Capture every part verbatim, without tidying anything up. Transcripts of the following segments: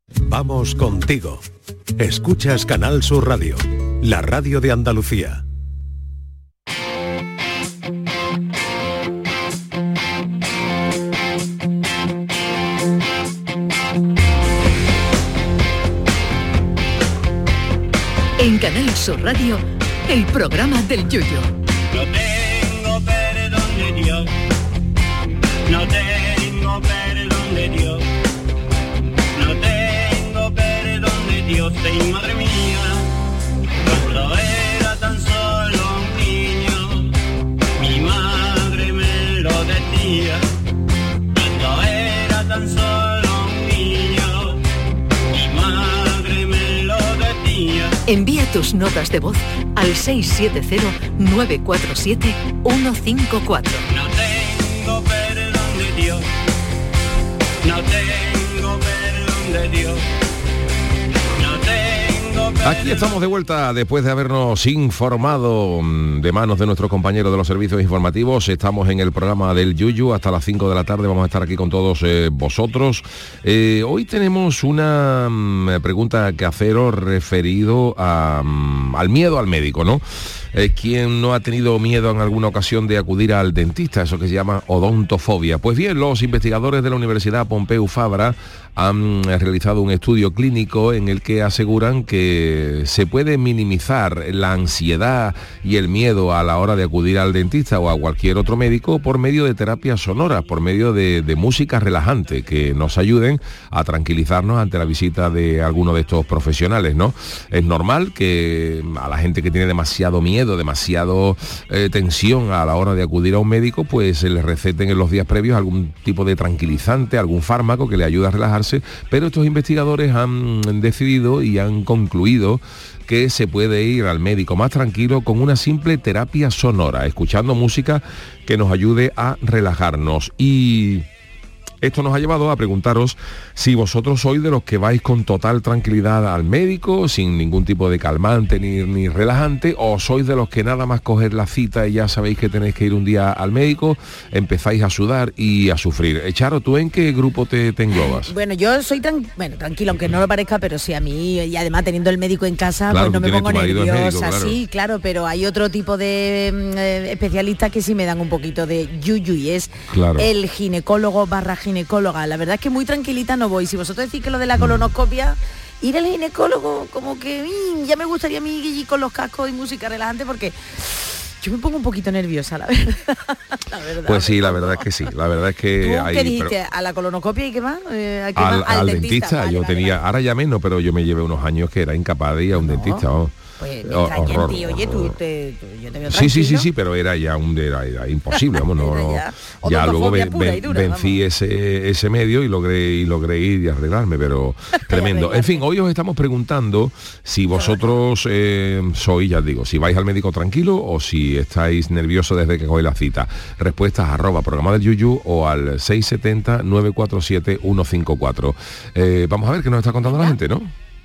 Vamos contigo. Escuchas Canal Sur Radio, la radio de Andalucía. En Canal Sur Radio, el programa del Yuyu. No tengo perdón de Dios, no tengo perdón de Dios, no tengo perdón de Dios, y madre mía, cuando era tan solo un niño, mi madre me lo decía, cuando era tan solo un niño, mi madre me lo decía. Envía tus notas de voz al seis siete cero, nueve cuatro siete, uno cinco cuatro. No tengo perdón de Dios, no tengo perdón de Dios, no tengo perdón. Aquí estamos de vuelta después de habernos informado de manos de nuestros compañeros de los servicios informativos. Estamos en el programa del Yuyu hasta las cinco de la tarde. Vamos a estar aquí con todos eh, vosotros. Eh, hoy tenemos una um, pregunta que haceros referido a, um, al miedo al médico, ¿no? Eh, ¿Quién no ha tenido miedo en alguna ocasión de acudir al dentista? Eso que se llama odontofobia. Pues bien, los investigadores de la Universidad Pompeu Fabra han realizado un estudio clínico en el que aseguran que se puede minimizar la ansiedad y el miedo a la hora de acudir al dentista o a cualquier otro médico por medio de terapias sonoras, por medio de, de música relajante que nos ayuden a tranquilizarnos ante la visita de alguno de estos profesionales, ¿no? Es normal que a la gente que tiene demasiado miedo, demasiado eh, tensión a la hora de acudir a un médico, pues se les receten en los días previos algún tipo de tranquilizante, algún fármaco que le ayude a relajarse. Pero estos investigadores han decidido y han concluido que se puede ir al médico más tranquilo con una simple terapia sonora, escuchando música que nos ayude a relajarnos. Y esto nos ha llevado a preguntaros si vosotros sois de los que vais con total tranquilidad al médico, sin ningún tipo de calmante ni, ni relajante, o sois de los que nada más coger la cita y ya sabéis que tenéis que ir un día al médico, empezáis a sudar y a sufrir. Charo, ¿tú en qué grupo te, te englobas? Bueno, yo soy tan, bueno, tranquilo, aunque no lo parezca, pero sí a mí, y además teniendo el médico en casa, claro, pues no me pongo nerviosa, médico, claro. Sí, claro, pero hay otro tipo de eh, especialistas que sí me dan un poquito de yuyu, y es claro. El ginecólogo barra ginecóloga. La verdad es que muy tranquilita no voy. Si vosotros decís que lo de la colonoscopia, ir al ginecólogo, como que mmm, ya me gustaría a mí ir con los cascos y música relajante, porque yo me pongo un poquito nerviosa, la verdad. la verdad pues sí, la verdad es que sí. La verdad es que ¿Tú hay, qué dijiste? Pero... ¿A la colonoscopia y qué más? Eh, ¿a qué al, más? Al, al dentista. dentista. Vale, yo vale, tenía, vale. ahora ya menos, pero yo me llevé unos años que era incapaz de ir a un no. dentista. Vamos. Pues me extraña en ti, oye, tú, te, tú, yo te veo tranquilo. Sí, sí, sí, sí, pero era ya un era, era imposible, vamos, no, no. ya, ya luego ven, ven, dura, vencí ese, ese medio y logré y logré ir y arreglarme, pero tremendo. En fin, hoy os estamos preguntando si vosotros eh, sois, ya digo, si vais al médico tranquilo o si estáis nerviosos desde que cogéis la cita. Respuestas arroba programa del Yuyu o al seis siete cero, nueve cuatro siete, uno cinco cuatro. Eh, vamos a ver qué nos está contando la gente, ¿no?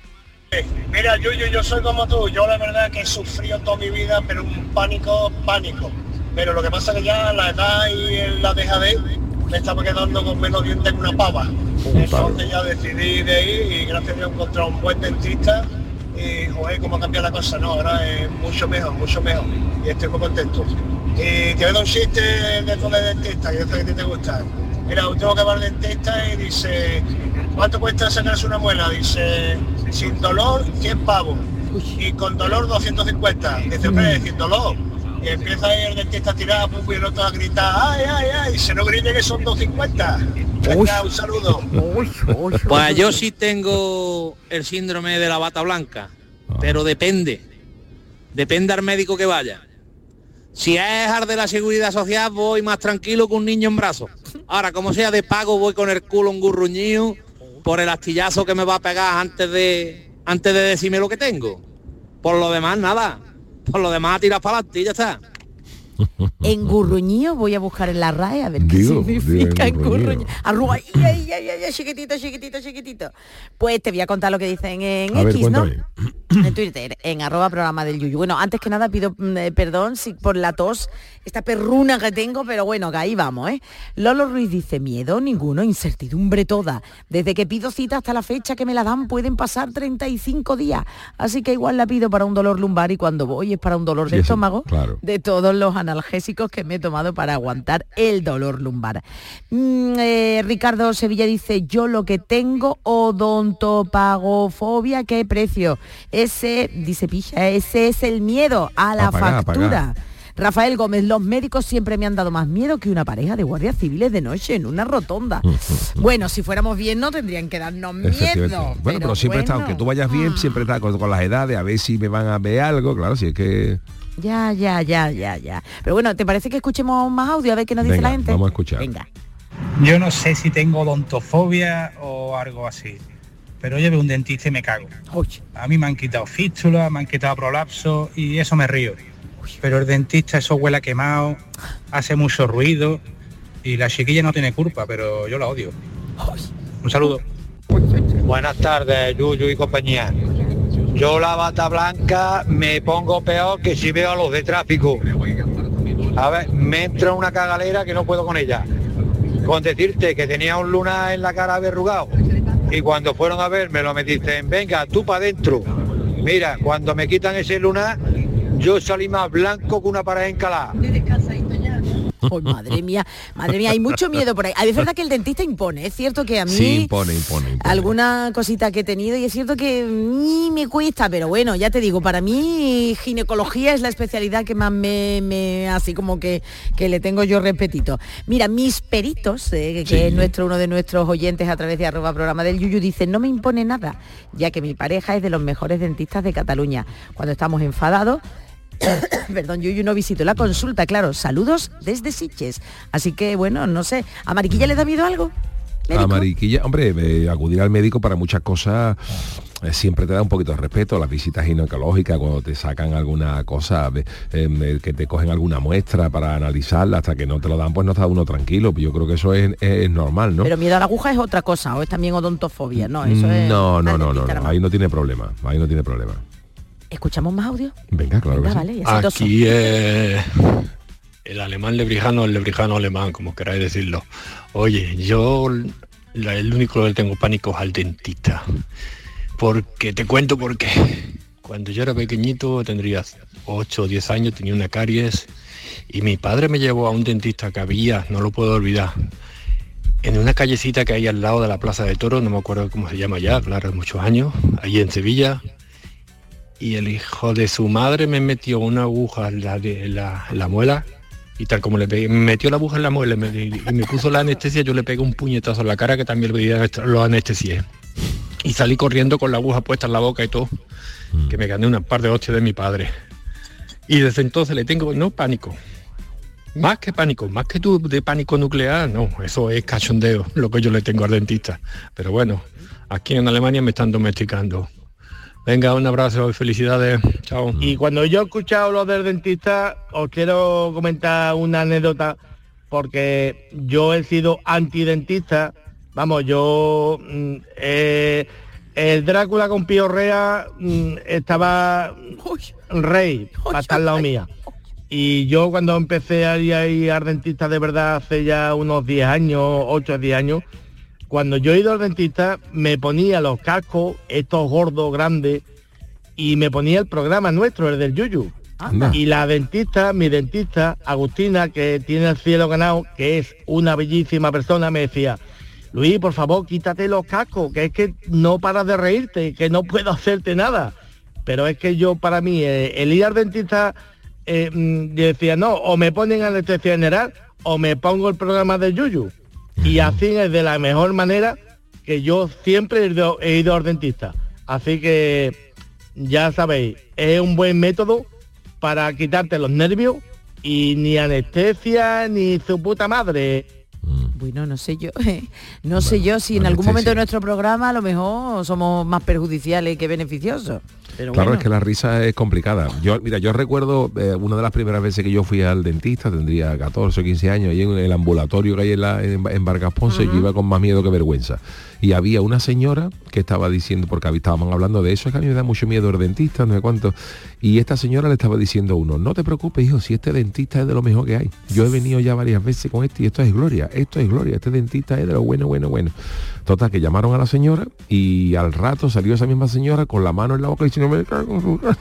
Mira, Yuyu, yo soy como tú, yo la verdad que he sufrido toda mi vida, pero un pánico, pánico. Pero lo que pasa es que ya la edad y la dejadez me estaba quedando con menos dientes que una pava. Entonces ya decidí de ir y gracias a Dios encontré un buen dentista y joder, cómo ha cambiado la cosa, no, ahora es mucho mejor, mucho mejor y estoy muy contento. Y te voy a dar un chiste de todo de dentista, que yo sé que a ti te gusta. Mira, tengo que va al dentista y dice, ¿cuánto cuesta sacarse una muela? Dice, sin dolor, cien pavos. Y con dolor, doscientos cincuenta. Dice, hombre, sin dolor. Y empieza ahí el dentista a tirar, pum, y el otro a gritar, ¡ay, ay, ay! Se no grite que son doscientos cincuenta. Venga, un saludo. Pues yo sí tengo el síndrome de la bata blanca, pero depende. Depende al médico que vaya. Si es al de la Seguridad Social, voy más tranquilo que un niño en brazos. Ahora, como sea de pago, voy con el culo engurruñido por el astillazo que me va a pegar antes de antes de decirme lo que tengo. Por lo demás, nada. Por lo demás, tiras para adelante y ya está. Engurruñío, voy a buscar en la R A E a ver qué Digo, significa digo, engurruñío. Arruga, ay, ay, ay, ay, chiquitito, chiquitito, chiquitito. Pues te voy a contar lo que dicen en A ver, X, ¿no? cuéntame. En Twitter, en arroba programa del Yuyu. Bueno, antes que nada pido eh, perdón si por la tos, esta perruna que tengo, pero bueno, que ahí vamos, ¿eh? Lolo Ruiz dice, miedo ninguno, incertidumbre toda. Desde que pido cita hasta la fecha que me la dan pueden pasar treinta y cinco días. Así que igual la pido para un dolor lumbar y cuando voy es para un dolor de Sí, sí, estómago, claro. de todos los analgésicos que me he tomado para aguantar el dolor lumbar. Mm, eh, Ricardo Sevilla dice, yo lo que tengo, odontopagofobia, ¿qué precio? Ese, dice Picha, ese es el miedo a la A pagar, a factura. pagar. Rafael Gómez, los médicos siempre me han dado más miedo que una pareja de guardias civiles de noche en una rotonda. Bueno, si fuéramos bien no tendrían que darnos Efectivamente. miedo. Bueno, pero, siempre está, aunque tú vayas bien, siempre está con, con las edades, a ver si me van a ver algo, claro, si es que... Ya, ya, ya, ya, ya. Pero bueno, ¿te parece que escuchemos más audio a ver qué nos dice Venga, la gente? vamos a escuchar. Venga. Yo no sé si tengo odontofobia o algo así, pero yo veo un dentista y me cago. Uy. A mí me han quitado fístula, me han quitado prolapso y eso me río. Pero el dentista, eso huele a quemado, hace mucho ruido y la chiquilla no tiene culpa, pero yo la odio. Un saludo. Buenas tardes, Yuyu y compañía. Yo la bata blanca me pongo peor que si veo a los de tráfico. A ver, me entra una cagalera que no puedo con ella. Con decirte que tenía un lunar en la cara verrugado y cuando fueron a verme lo me dicen, venga, tú para adentro. Mira, cuando me quitan ese lunar, yo salí más blanco que una pared encalada. Oh, madre mía, madre mía, hay mucho miedo por ahí. Es verdad que el dentista impone, es cierto que a mí Sí, impone, impone, impone. alguna cosita que he tenido y es cierto que ni me cuesta, pero bueno, ya te digo, para mí ginecología es la especialidad que más me, me así como que, que le tengo yo respetito. Mira, mis peritos, eh, que Sí. es nuestro uno de nuestros oyentes a través de arroba programa del Yuyu, dicen, no me impone nada, ya que mi pareja es de los mejores dentistas de Cataluña. Cuando estamos enfadados, perdón, Yuyu, no visito la consulta, claro, saludos desde Sitges. Así que, bueno, no sé, ¿a Mariquilla le da miedo algo? ¿Médico? A Mariquilla, hombre, eh, acudir al médico para muchas cosas eh, siempre te da un poquito de respeto, las visitas ginecológicas, cuando te sacan alguna cosa, eh, eh, que te cogen alguna muestra para analizarla, hasta que no te lo dan, pues no está uno tranquilo. Yo creo que eso es, es normal, ¿no? Pero miedo a la aguja es otra cosa, o es también odontofobia, ¿no? Eso es no, no, al no, no, dentista no, nomás. ahí no tiene problema, ahí no tiene problema. ¿Escuchamos más audio? Venga, claro Venga, que sí. vale, y así Aquí es el alemán lebrijano, el lebrijano alemán, como queráis decirlo. Oye, yo la- el único que tengo pánico es al dentista. Porque te cuento por qué. Cuando yo era pequeñito, tendría ocho o diez años, tenía una caries y mi padre me llevó a un dentista que había, no lo puedo olvidar, en una callecita que hay al lado de la Plaza de Toros, no me acuerdo cómo se llama ya, claro, muchos años, allí en Sevilla. Y el hijo de su madre me metió una aguja en la, de, la, en la muela y tal como le pegué, me metió la aguja en la muela y me, y me puso la anestesia, yo le pegué un puñetazo en la cara que también lo anestesié. Y salí corriendo con la aguja puesta en la boca y todo, que me gané una par de hostias de mi padre. Y desde entonces le tengo, no pánico, más que pánico, más que tú de pánico nuclear, no, eso es cachondeo, lo que yo le tengo al dentista. Pero bueno, aquí en Alemania me están domesticando. Venga, un abrazo y felicidades. Chao. Y cuando yo he escuchado lo del dentista, os quiero comentar una anécdota, porque yo he sido antidentista. Vamos, yo... mm, eh, el Drácula con piorrea mm, estaba rey, para estar al lado mía. Y yo cuando empecé a ir, a ir al dentista de verdad hace ya unos diez años, ocho o diez años, cuando yo he ido al dentista me ponía los cascos, estos gordos, grandes, y me ponía el programa nuestro, el del Yuyu. Anda. Y la dentista, mi dentista, Agustina, que tiene el cielo ganado, que es una bellísima persona, me decía, Luis, por favor, quítate los cascos, que es que no paras de reírte, que no puedo hacerte nada. Pero es que yo, para mí, eh, el ir al dentista, eh, mm, yo decía, no, o me ponen anestesia general, o me pongo el programa del Yuyu. Y así es de la mejor manera que yo siempre he ido, he ido al dentista. Así que, ya sabéis, es un buen método para quitarte los nervios y ni anestesia ni su puta madre. Bueno, no sé yo, eh, no sé yo si en algún momento de nuestro programa a lo mejor somos más perjudiciales que beneficiosos. Pero claro, bueno. es que la risa es complicada. Yo, mira, yo recuerdo eh, una de las primeras veces que yo fui al dentista, tendría catorce o quince años, y en el ambulatorio que hay en, la, en, en Vargas Ponce, uh-huh. yo iba con más miedo que vergüenza. Y había una señora que estaba diciendo, porque estábamos hablando de eso, es que a mí me da mucho miedo el dentista, no sé cuánto. Y esta señora le estaba diciendo a uno, no te preocupes, hijo, si este dentista es de lo mejor que hay. Yo he venido ya varias veces con este y esto es gloria, esto es gloria, este dentista es de lo bueno, bueno, bueno. Total, que llamaron a la señora y al rato salió esa misma señora con la mano en la boca diciendo, me cago en su cara.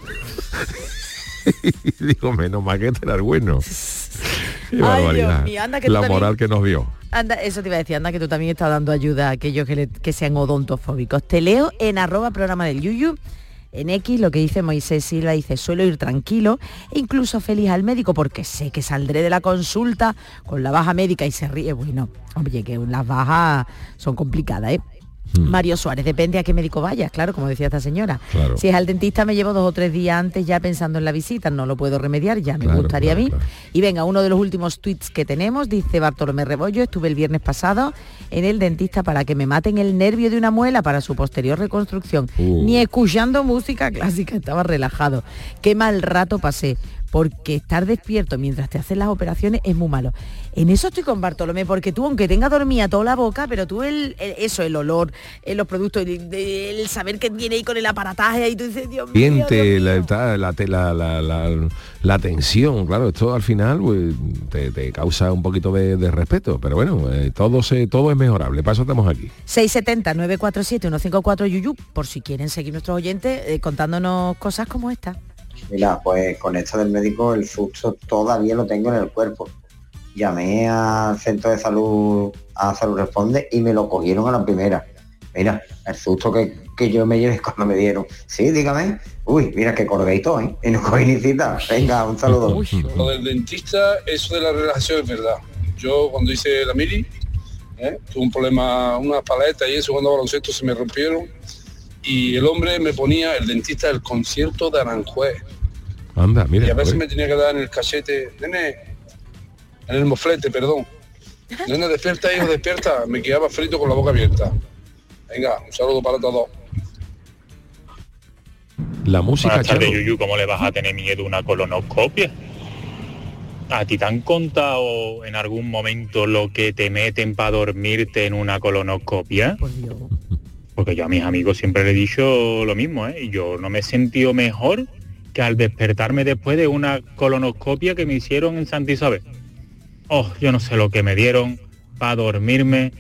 Y digo, menos mal que este era el bueno. Qué Ay, barbaridad. Dios mío, anda que la tú moral también... que nos dio. Anda, eso te iba a decir, anda que tú también estás dando ayuda a aquellos que, le, que sean odontofóbicos. Te leo en arroba programa del Yuyu, en X, lo que dice Moisés Silva, dice, suelo ir tranquilo e incluso feliz al médico porque sé que saldré de la consulta con la baja médica y se ríe. Bueno, oye, que las bajas son complicadas, ¿eh? Hmm. Mario Suárez, depende a qué médico vayas, claro, como decía esta señora. Claro. Si es al dentista me llevo dos o tres días antes ya pensando en la visita, no lo puedo remediar, ya me claro, gustaría claro, a mí. Claro. Y venga, uno de los últimos tweets que tenemos, dice Bartolomé Rebollo, estuve el viernes pasado en el dentista para que me maten el nervio de una muela para su posterior reconstrucción. Uh. Ni escuchando música clásica, estaba relajado. Qué mal rato pasé. Porque estar despierto mientras te hacen las operaciones es muy malo. En eso estoy con Bartolomé, porque tú, aunque tenga dormida toda la boca, pero tú el, el eso, el olor, el, los productos, el, el saber que viene ahí con el aparataje, ahí tú dices, Dios mío, Siente Dios mío. La, la, la, la, la, la tensión, claro, esto al final pues, te, te causa un poquito de, de respeto, pero bueno, eh, todo, se, todo es mejorable, para eso estamos aquí. seis siete cero, nueve cuatro siete, uno cinco cuatro Yuyu, por si quieren seguir nuestros oyentes eh, contándonos cosas como esta. Mira, pues con esto del médico el susto todavía lo tengo en el cuerpo. Llamé al centro de salud, a Salud Responde, y me lo cogieron a la primera. Mira, el susto que, que yo me llevé cuando me dieron. Sí, dígame. Uy, mira que colgué y todo, ¿eh? Y no cogí ni cita. Venga, un saludo. Lo del dentista, eso de la relajación es verdad. Yo cuando hice la mili, ¿eh? tuve un problema, unas paletas y eso, cuando baloncesto se me rompieron. Y el hombre me ponía, el dentista, el concierto de Aranjuez. Anda, mira. Y a veces me tenía que dar en el cachete, nene, en el moflete, perdón. Nene, despierta, hijo, despierta. Me quedaba frito con la boca abierta. Venga, un saludo para todos. La música, Buenas tardes, Yuyu, ¿cómo le vas a tener miedo a una colonoscopia? ¿A ti te han contado en algún momento lo que te meten para dormirte en una colonoscopia? Por Dios. Porque yo a mis amigos siempre le he dicho lo mismo, ¿eh? Y yo no me he sentido mejor que al despertarme después de una colonoscopia que me hicieron en Santa Isabel. Oh, yo no sé lo que me dieron para dormirme,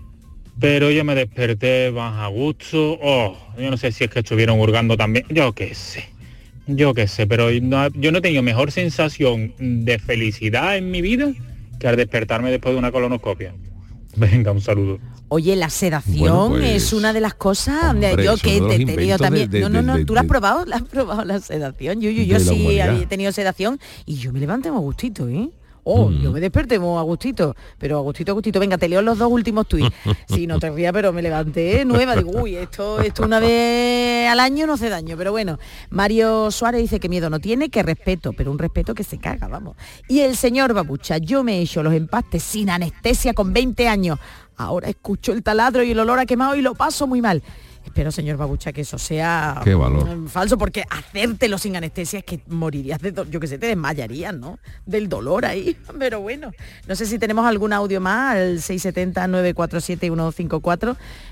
pero yo me desperté más a gusto. Oh, yo no sé si es que estuvieron hurgando también, yo qué sé, yo qué sé, pero no, yo no he tenido mejor sensación de felicidad en mi vida que al despertarme después de una colonoscopia. Venga, un saludo. Oye, la sedación bueno, pues, es una de las cosas, hombre, yo que he tenido también. De, de, no, no, no, de, de, tú la has probado, la has probado la sedación. Yo, yo, yo sí he tenido sedación y yo me levanté muy a gustito, ¿eh? Oh, mm. yo me desperté muy a gustito, pero a gustito, a gustito. Venga, te leo los dos últimos tuits. Sí, no te rías, pero me levanté nueva. Digo, uy, esto, esto una vez al año no hace daño. Pero bueno, Mario Suárez dice que miedo no tiene, que respeto, pero un respeto que se caga, vamos. Y el señor Babucha, yo me he hecho los empastes sin anestesia con veinte años. Ahora escucho el taladro y el olor a quemado y lo paso muy mal. Espero, señor Babucha, que eso sea Qué valor. falso, porque hacértelo sin anestesia es que morirías de dolor, yo que sé, te desmayarías, ¿no? Del dolor ahí, pero bueno. No sé si tenemos algún audio más al seis siete cero, nueve cuatro siete, uno cinco cuatro,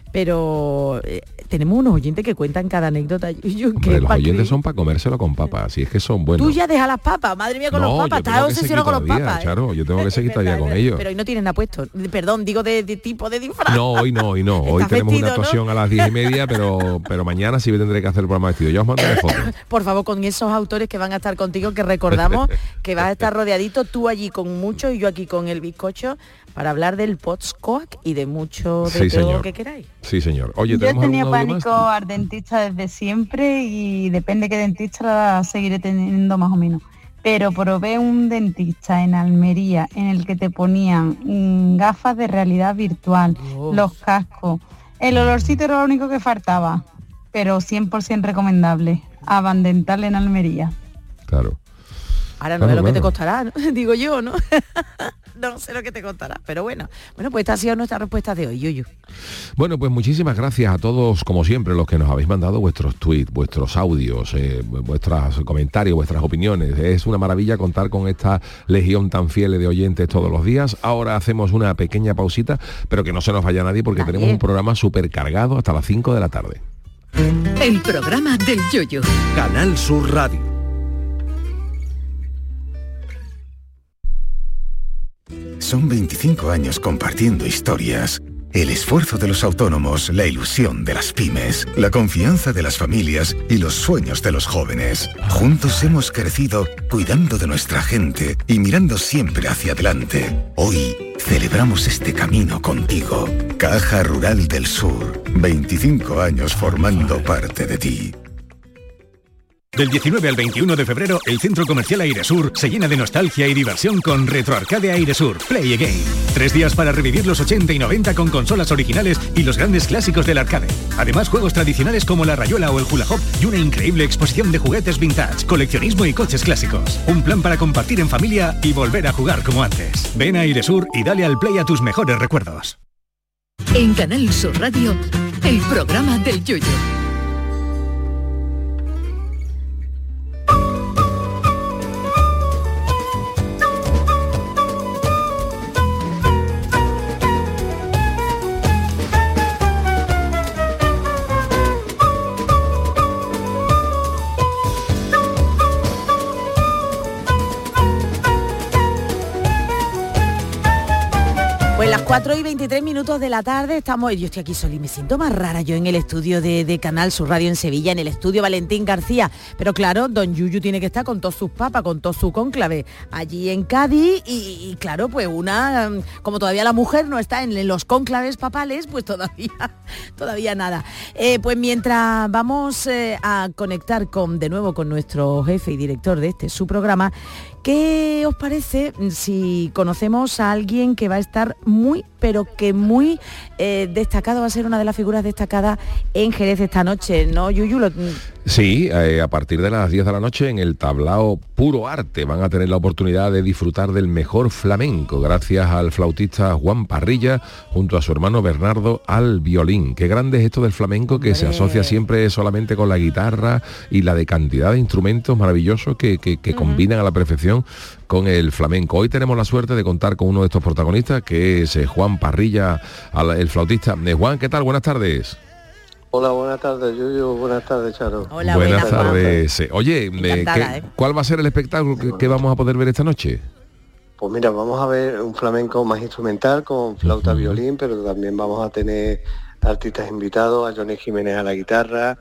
pero eh, tenemos unos oyentes que cuentan cada anécdota. Yo, Hombre, los oyentes creer? son para comérselo con papas, así es que son buenos. Tú ya dejas las papas, madre mía, con no, los papas, estás obsesionado con los papas. Claro, ¿eh? Yo tengo que seguir todavía con ellos. Pero hoy no tienes nada puesto, perdón, digo de, de tipo de disfraz. No, hoy no, hoy no, hoy tenemos vestido, una actuación, ¿no? A las diez y media, pero, pero mañana sí tendré que hacer el programa vestido. Ya os mandaré fotos. Por favor, con esos autores que van a estar contigo, que recordamos que vas a estar rodeadito, tú allí con mucho y yo aquí con el bizcocho, para hablar del Potscoac y de mucho de sí, todo señor. lo que queráis. Sí, señor. Oye, yo he tenido pánico al dentista desde siempre y depende qué dentista la seguiré teniendo más o menos. Pero probé un dentista en Almería en el que te ponían mmm, gafas de realidad virtual, oh. los cascos. El olorcito era lo único que faltaba, pero cien por ciento recomendable. Avan Dental en Almería. Claro. Ahora no claro, es lo claro. que te costará, ¿no? Digo yo, ¿no? no sé lo que te contará, pero bueno. Bueno, pues esta ha sido nuestra respuesta de hoy, Yuyu. Bueno, pues muchísimas gracias a todos, como siempre, los que nos habéis mandado vuestros tweets, vuestros audios, eh, vuestros comentarios, vuestras opiniones. Es una maravilla contar con esta legión tan fiel de oyentes todos los días. Ahora hacemos una pequeña pausita, pero que no se nos vaya nadie porque nadie. tenemos un programa súper cargado hasta las cinco de la tarde. El programa del Yoyo. Canal Sur Radio. Son veinticinco años compartiendo historias. El esfuerzo de los autónomos, la ilusión de las pymes, la confianza de las familias y los sueños de los jóvenes. Juntos hemos crecido cuidando de nuestra gente y mirando siempre hacia adelante. Hoy celebramos este camino contigo. Caja Rural del Sur. veinticinco años formando parte de ti. Del diecinueve al veintiuno de febrero, el Centro Comercial Airesur se llena de nostalgia y diversión con Retroarcade Airesur Play Again. Tres días para revivir los ochenta y noventa con consolas originales y los grandes clásicos del arcade. Además, juegos tradicionales como la rayuela o el hula hop y una increíble exposición de juguetes vintage, coleccionismo y coches clásicos. Un plan para compartir en familia y volver a jugar como antes. Ven a Airesur y dale al play a tus mejores recuerdos. En Canal Sur Radio, el programa del Yoyo. cuatro y veintitrés minutos de la tarde estamos, yo estoy aquí sola y me siento más rara yo en el estudio de, de Canal Sur Radio en Sevilla, en el estudio Valentín García, pero claro, don Yuyu tiene que estar con todos sus papas, con todo su cónclave allí en Cádiz y, y claro, pues una, como todavía la mujer no está en los cónclaves papales, pues todavía, todavía nada. Eh, pues mientras vamos eh, a conectar con de nuevo con nuestro jefe y director de este su programa, ¿qué os parece si conocemos a alguien que va a estar muy, pero que muy eh, destacado, va a ser una de las figuras destacadas en Jerez esta noche, ¿no, Yuyu? Lo... Sí, eh, a partir de las diez de la noche en el tablao Puro Arte van a tener la oportunidad de disfrutar del mejor flamenco gracias al flautista Juan Parrilla junto a su hermano Bernardo al violín. Qué grande es esto del flamenco que se asocia siempre solamente con la guitarra y la de cantidad de instrumentos maravillosos que, que, que uh-huh. combinan a la perfección con el flamenco. Hoy tenemos la suerte de contar con uno de estos protagonistas que es eh, Juan Parrilla, el flautista. Eh, Juan, ¿qué tal? Buenas tardes. Hola, buenas tardes, Yuyu. Buenas tardes, Charo. Hola, buenas, buenas tardes. tardes. Oye, ¿qué, eh. ¿cuál va a ser el espectáculo que, que vamos a poder ver esta noche? Pues mira, vamos a ver un flamenco más instrumental con flauta, uh-huh. violín, pero también vamos a tener artistas invitados, a Johnny Jiménez a la guitarra,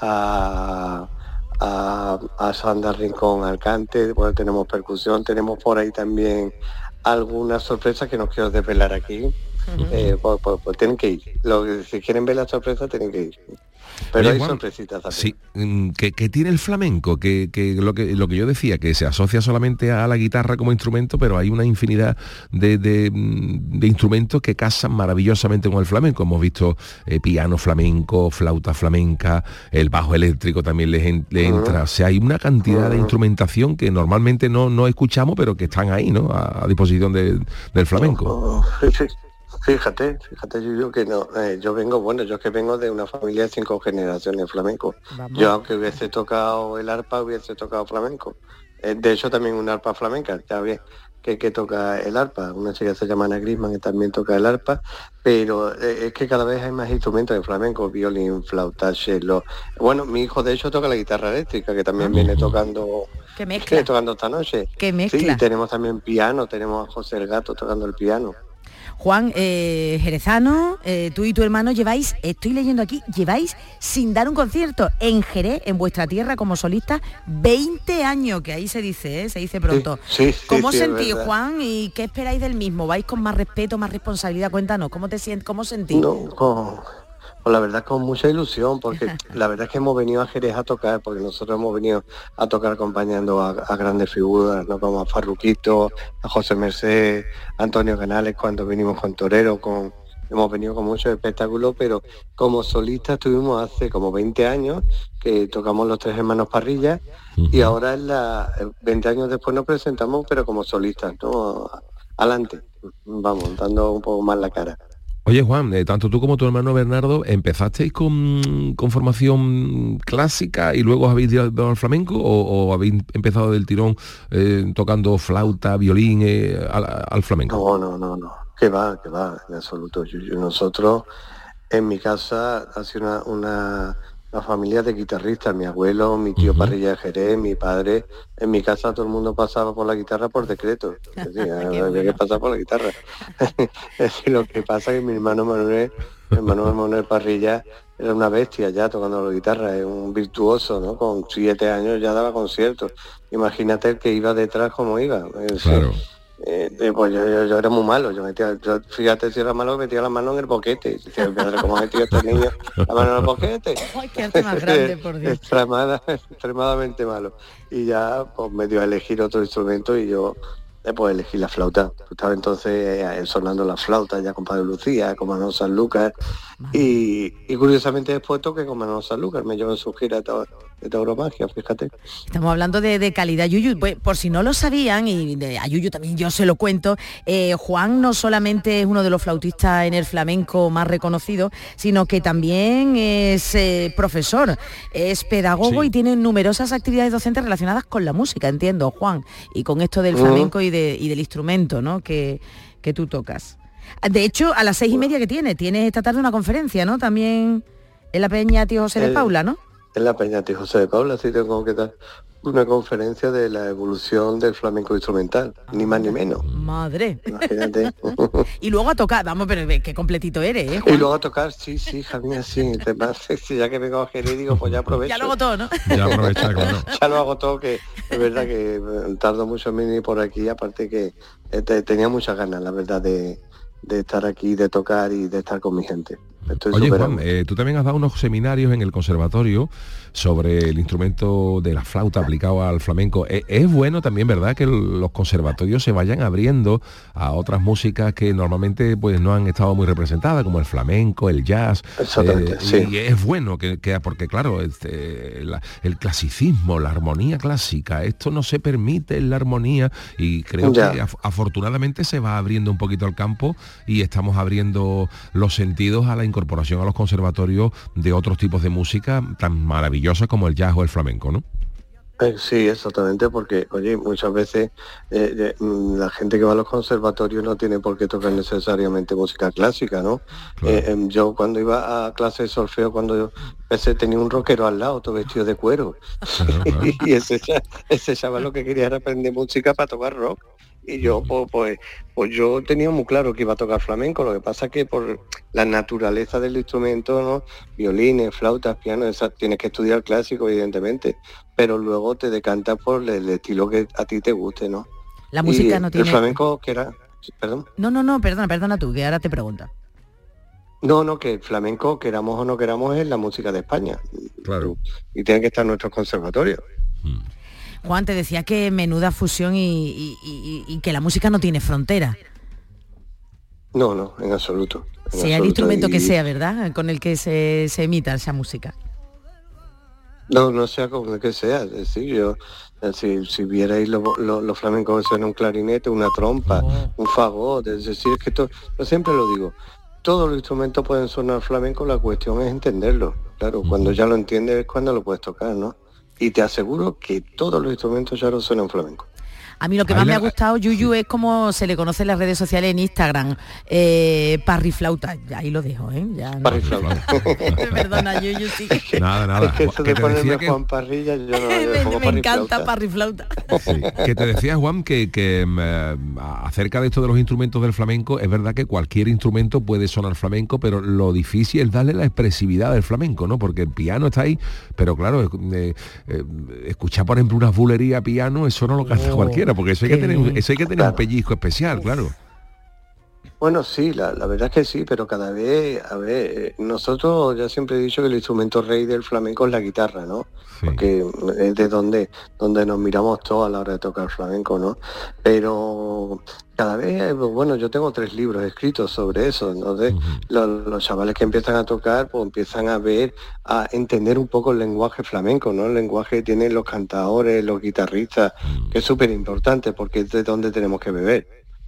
a, a, a Sandra Rincón al cante, bueno, tenemos percusión, tenemos por ahí también algunas sorpresas que no quiero desvelar aquí. Uh-huh. Eh, pues, pues, pues tienen que ir. Lo, si quieren ver la sorpresa, tienen que ir. Pero Oye, hay Juan, sorpresitas también. Sí, que, que tiene el flamenco, que, que, lo que lo que yo decía, que se asocia solamente a la guitarra como instrumento, pero hay una infinidad de, de, de instrumentos que casan maravillosamente con el flamenco. Hemos visto eh, piano flamenco, flauta flamenca, el bajo eléctrico también le, en, le uh-huh. entra. O sea, hay una cantidad uh-huh. de instrumentación que normalmente no, no escuchamos, pero que están ahí, ¿no? A, a disposición de, del flamenco. Uh-huh. Sí, sí. Fíjate, fíjate yo que no, eh, yo vengo, bueno, yo que vengo de una familia de cinco generaciones flamenco. Vamos. Yo aunque hubiese tocado el arpa, hubiese tocado flamenco. Eh, de hecho también un arpa flamenca, ya ves, que, que toca el arpa. Una chica se llama Ana Grisman que también toca el arpa, pero eh, es que cada vez hay más instrumentos de flamenco, violín, flauta, cello. Bueno, mi hijo de hecho toca la guitarra eléctrica, que también uh-huh. viene tocando... ¿Qué mezcla? Viene tocando esta noche. ¿Qué mezcla? Sí, y tenemos también piano, tenemos a José el Gato tocando el piano. Juan, eh, jerezano, eh, tú y tu hermano lleváis, estoy leyendo aquí, lleváis sin dar un concierto en Jerez, en vuestra tierra como solista, veinte años, que ahí se dice, ¿eh? Se dice pronto. Sí, sí, ¿Cómo sí, sentís, Juan, y qué esperáis del mismo? ¿Vais con más respeto, más responsabilidad? Cuéntanos, ¿cómo te sientes, cómo sentís? No, con, pues la verdad con mucha ilusión, porque la verdad es que hemos venido a Jerez a tocar, porque nosotros hemos venido a tocar acompañando a, a grandes figuras, ¿no? Como a Farruquito, a José Merced, a Antonio Canales cuando vinimos con Torero, con hemos venido con muchos espectáculos, pero como solistas estuvimos hace como veinte años, que tocamos Los Tres Hermanos Parrilla, uh-huh. y ahora en la, veinte años después nos presentamos, pero como solistas, ¿no? adelante, vamos, dando un poco más la cara. Oye, Juan, eh, tanto tú como tu hermano Bernardo, ¿empezasteis con, con formación clásica y luego habéis ido al flamenco o, o habéis empezado del tirón eh, tocando flauta, violín eh, al, al flamenco? No, no, no, no, que va, que va, en absoluto. Yo, yo, nosotros, en mi casa, ha sido una, una, una familia de guitarristas, mi abuelo, mi tío uh-huh. Parrilla de Jerez, mi padre. En mi casa todo el mundo pasaba por la guitarra por decreto. Es decir, había bueno. que pasar por la guitarra. Es decir, lo que pasa es que mi hermano Manuel, mi hermano Manuel Parrilla, era una bestia ya tocando la guitarra, es un virtuoso, ¿no? Con siete años ya daba conciertos. Imagínate el que iba detrás como iba. Es, claro. Eh, pues yo, yo, yo era muy malo, yo metía, yo, fíjate si era malo, metía la mano en el boquete. Decía, ¿cómo metió este niño la mano en el boquete? Ay, qué arte más grande, por Dios. Extremada, extremadamente malo. Y ya pues me dio a elegir otro instrumento y yo eh, pues elegí la flauta. Estaba entonces eh, sonando la flauta ya con Padre Lucía, con Manolo Sanlúcar. Y, y curiosamente después toqué con Manolo Sanlúcar, me llevo en su gira de, de tauromagia, fíjate. Estamos hablando de, de calidad, Yuyu. Pues, por si no lo sabían, y de, a Yuyu también yo se lo cuento, eh, Juan no solamente es uno de los flautistas en el flamenco más reconocidos, sino que también es eh, profesor, es pedagogo sí. y tiene numerosas actividades docentes relacionadas con la música, entiendo, Juan, y con esto del flamenco uh-huh. y, de, y del instrumento, ¿no? que, que tú tocas. De hecho, a las seis y media que tiene, tienes esta tarde una conferencia, ¿no? También en la Peña Tío José de Paula, ¿no? En la Peña Tío José de Paula sí tengo que dar una conferencia de la evolución del flamenco instrumental, ah, ni más ni menos. Madre. Imagínate. Y luego a tocar, vamos, pero qué completito eres, ¿eh, Juan? Y luego a tocar, sí, sí, Javier, sí. sí ya que vengo a Jerez, digo, pues ya aprovecho. Ya lo hago todo, ¿no? Ya aprovecha, claro. Ya lo hago todo, que es verdad que tardo mucho en venir por aquí, aparte que eh, tenía muchas ganas, la verdad, de... de estar aquí, de tocar y de estar con mi gente. Estoy Oye, superando. Juan, eh, tú también has dado unos seminarios en el conservatorio sobre el instrumento de la flauta aplicado al flamenco. Es, es bueno también, ¿verdad?, que los conservatorios se vayan abriendo a otras músicas que normalmente pues no han estado muy representadas, como el flamenco, el jazz. Exactamente, eh, sí. Y es bueno que, que porque claro, este, la, el clasicismo, la armonía clásica, esto no se permite en la armonía, y creo ya. que af afortunadamente se va abriendo un poquito el campo y estamos abriendo los sentidos a la incorporación a los conservatorios de otros tipos de música tan maravillosas como el jazz o el flamenco, ¿no? Eh, sí, exactamente, porque, oye, muchas veces eh, eh, la gente que va a los conservatorios no tiene por qué tocar necesariamente música clásica, ¿no? Claro. Eh, eh, yo cuando iba a clase de solfeo, cuando yo ese, tenía un rockero al lado, todo vestido de cuero, claro, claro. y ese, ese chaval lo que quería era aprender música para tocar rock. Y yo, pues, pues, pues yo tenía muy claro que iba a tocar flamenco, lo que pasa que por la naturaleza del instrumento, ¿no? Violines, flautas, piano, esa, tienes que estudiar clásico, evidentemente, pero luego te decantas por el, el estilo que a ti te guste, ¿no? La música y no tiene... El flamenco, que era... ¿Perdón? No, no, no, perdona, perdona tú, que ahora te pregunto. No, no, que el flamenco, queramos o no queramos, es la música de España. Claro. Y tiene que estar en nuestros conservatorios. Hmm. Juan, te decía que menuda fusión y, y, y, y que la música no tiene frontera. No, no, en absoluto. En sea absoluto. el instrumento y... que sea, ¿verdad?, con el que se, se emita esa música. No, no sea con el que sea. Es decir, yo, si, si vierais los lo, lo flamencos que suena un clarinete, una trompa, oh. un fagot, es decir, es que to, yo siempre lo digo, todos los instrumentos pueden sonar flamenco, la cuestión es entenderlo. Claro, uh-huh. cuando ya lo entiendes es cuando lo puedes tocar, ¿no? Y te aseguro que todos los instrumentos ya no suenan flamenco. A mí lo que más me ha gustado, Yuyu, es como se le conoce en las redes sociales, en Instagram, eh, parriflauta. Ahí lo dejo, ¿eh? Ya no. Parriflauta. Perdona, Yuyu, sí. Es que, nada, nada. Es que eso que de ponerme que... Juan Parrilla, yo no me, pongo me encanta parriflauta. Sí. Que te decía, Juan, que, que eh, acerca de esto de los instrumentos del flamenco, es verdad que cualquier instrumento puede sonar flamenco, pero lo difícil es darle la expresividad del flamenco, ¿no? Porque el piano está ahí, pero claro, eh, eh, escuchar, por ejemplo, una bulería a piano, eso no lo canta oh, cualquiera, porque eso hay que tener Eso hay que tener claro. un pellizco especial, claro. Bueno, sí, la, la verdad es que sí, pero cada vez, a ver, nosotros ya siempre he dicho que el instrumento rey del flamenco es la guitarra, ¿no? Sí. Porque es de donde, donde nos miramos todos a la hora de tocar flamenco, ¿no? Pero cada vez, bueno, yo tengo tres libros escritos sobre eso, entonces uh-huh. los, los chavales que empiezan a tocar, pues empiezan a ver, a entender un poco el lenguaje flamenco, ¿no? El lenguaje que tienen los cantadores, los guitarristas, uh-huh. que es súper importante porque es de donde tenemos que beber.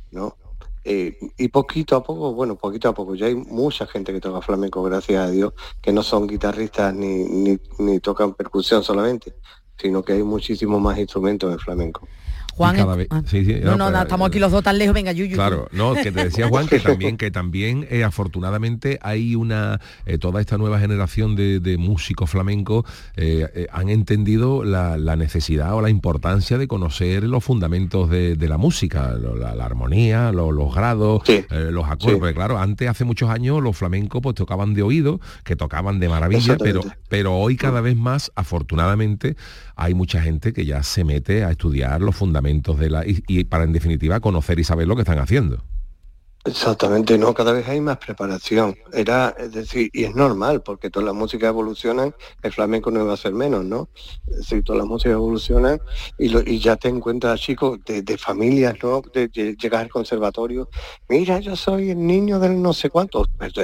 ¿no? Eh, y poquito a poco, bueno, poquito a poco, ya hay mucha gente que toca flamenco, gracias a Dios, que no son guitarristas ni, ni, ni tocan percusión solamente, sino que hay muchísimos más instrumentos en flamenco. Juan, cada vez, ah, sí, sí, no, no, pero, no, estamos aquí los dos tan lejos, venga, Yuyu. Claro, no, que te decía Juan que también, que también eh, afortunadamente hay una, eh, toda esta nueva generación de, de músicos flamencos eh, eh, han entendido la, la necesidad o la importancia de conocer los fundamentos de, de la música, la, la armonía, lo, los grados, sí. eh, los acordes, sí. Porque claro, antes, hace muchos años, los flamencos pues tocaban de oído, que tocaban de maravilla, pero, pero hoy cada vez más, afortunadamente, hay mucha gente que ya se mete a estudiar los fundamentos de la y, y para en definitiva conocer y saber lo que están haciendo. Exactamente, no, cada vez hay más preparación. Era, es decir, y es normal, porque todas las músicas evolucionan, el flamenco no va a ser menos, ¿no? Es decir, todas las músicas evolucionan y, lo, y ya te encuentras chicos de, de familias, ¿no? De, de, llegas al conservatorio, mira, yo soy el niño del no sé cuánto,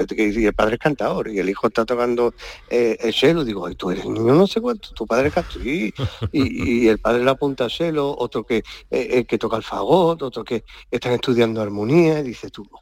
y el padre es cantador, y el hijo está tocando eh, el cello, digo, tú eres el niño no sé cuánto, tu padre es cantador, y, y, y el padre le apunta al cello, otro que, eh, que toca el fagot, otro que están estudiando armonía, y dices tú,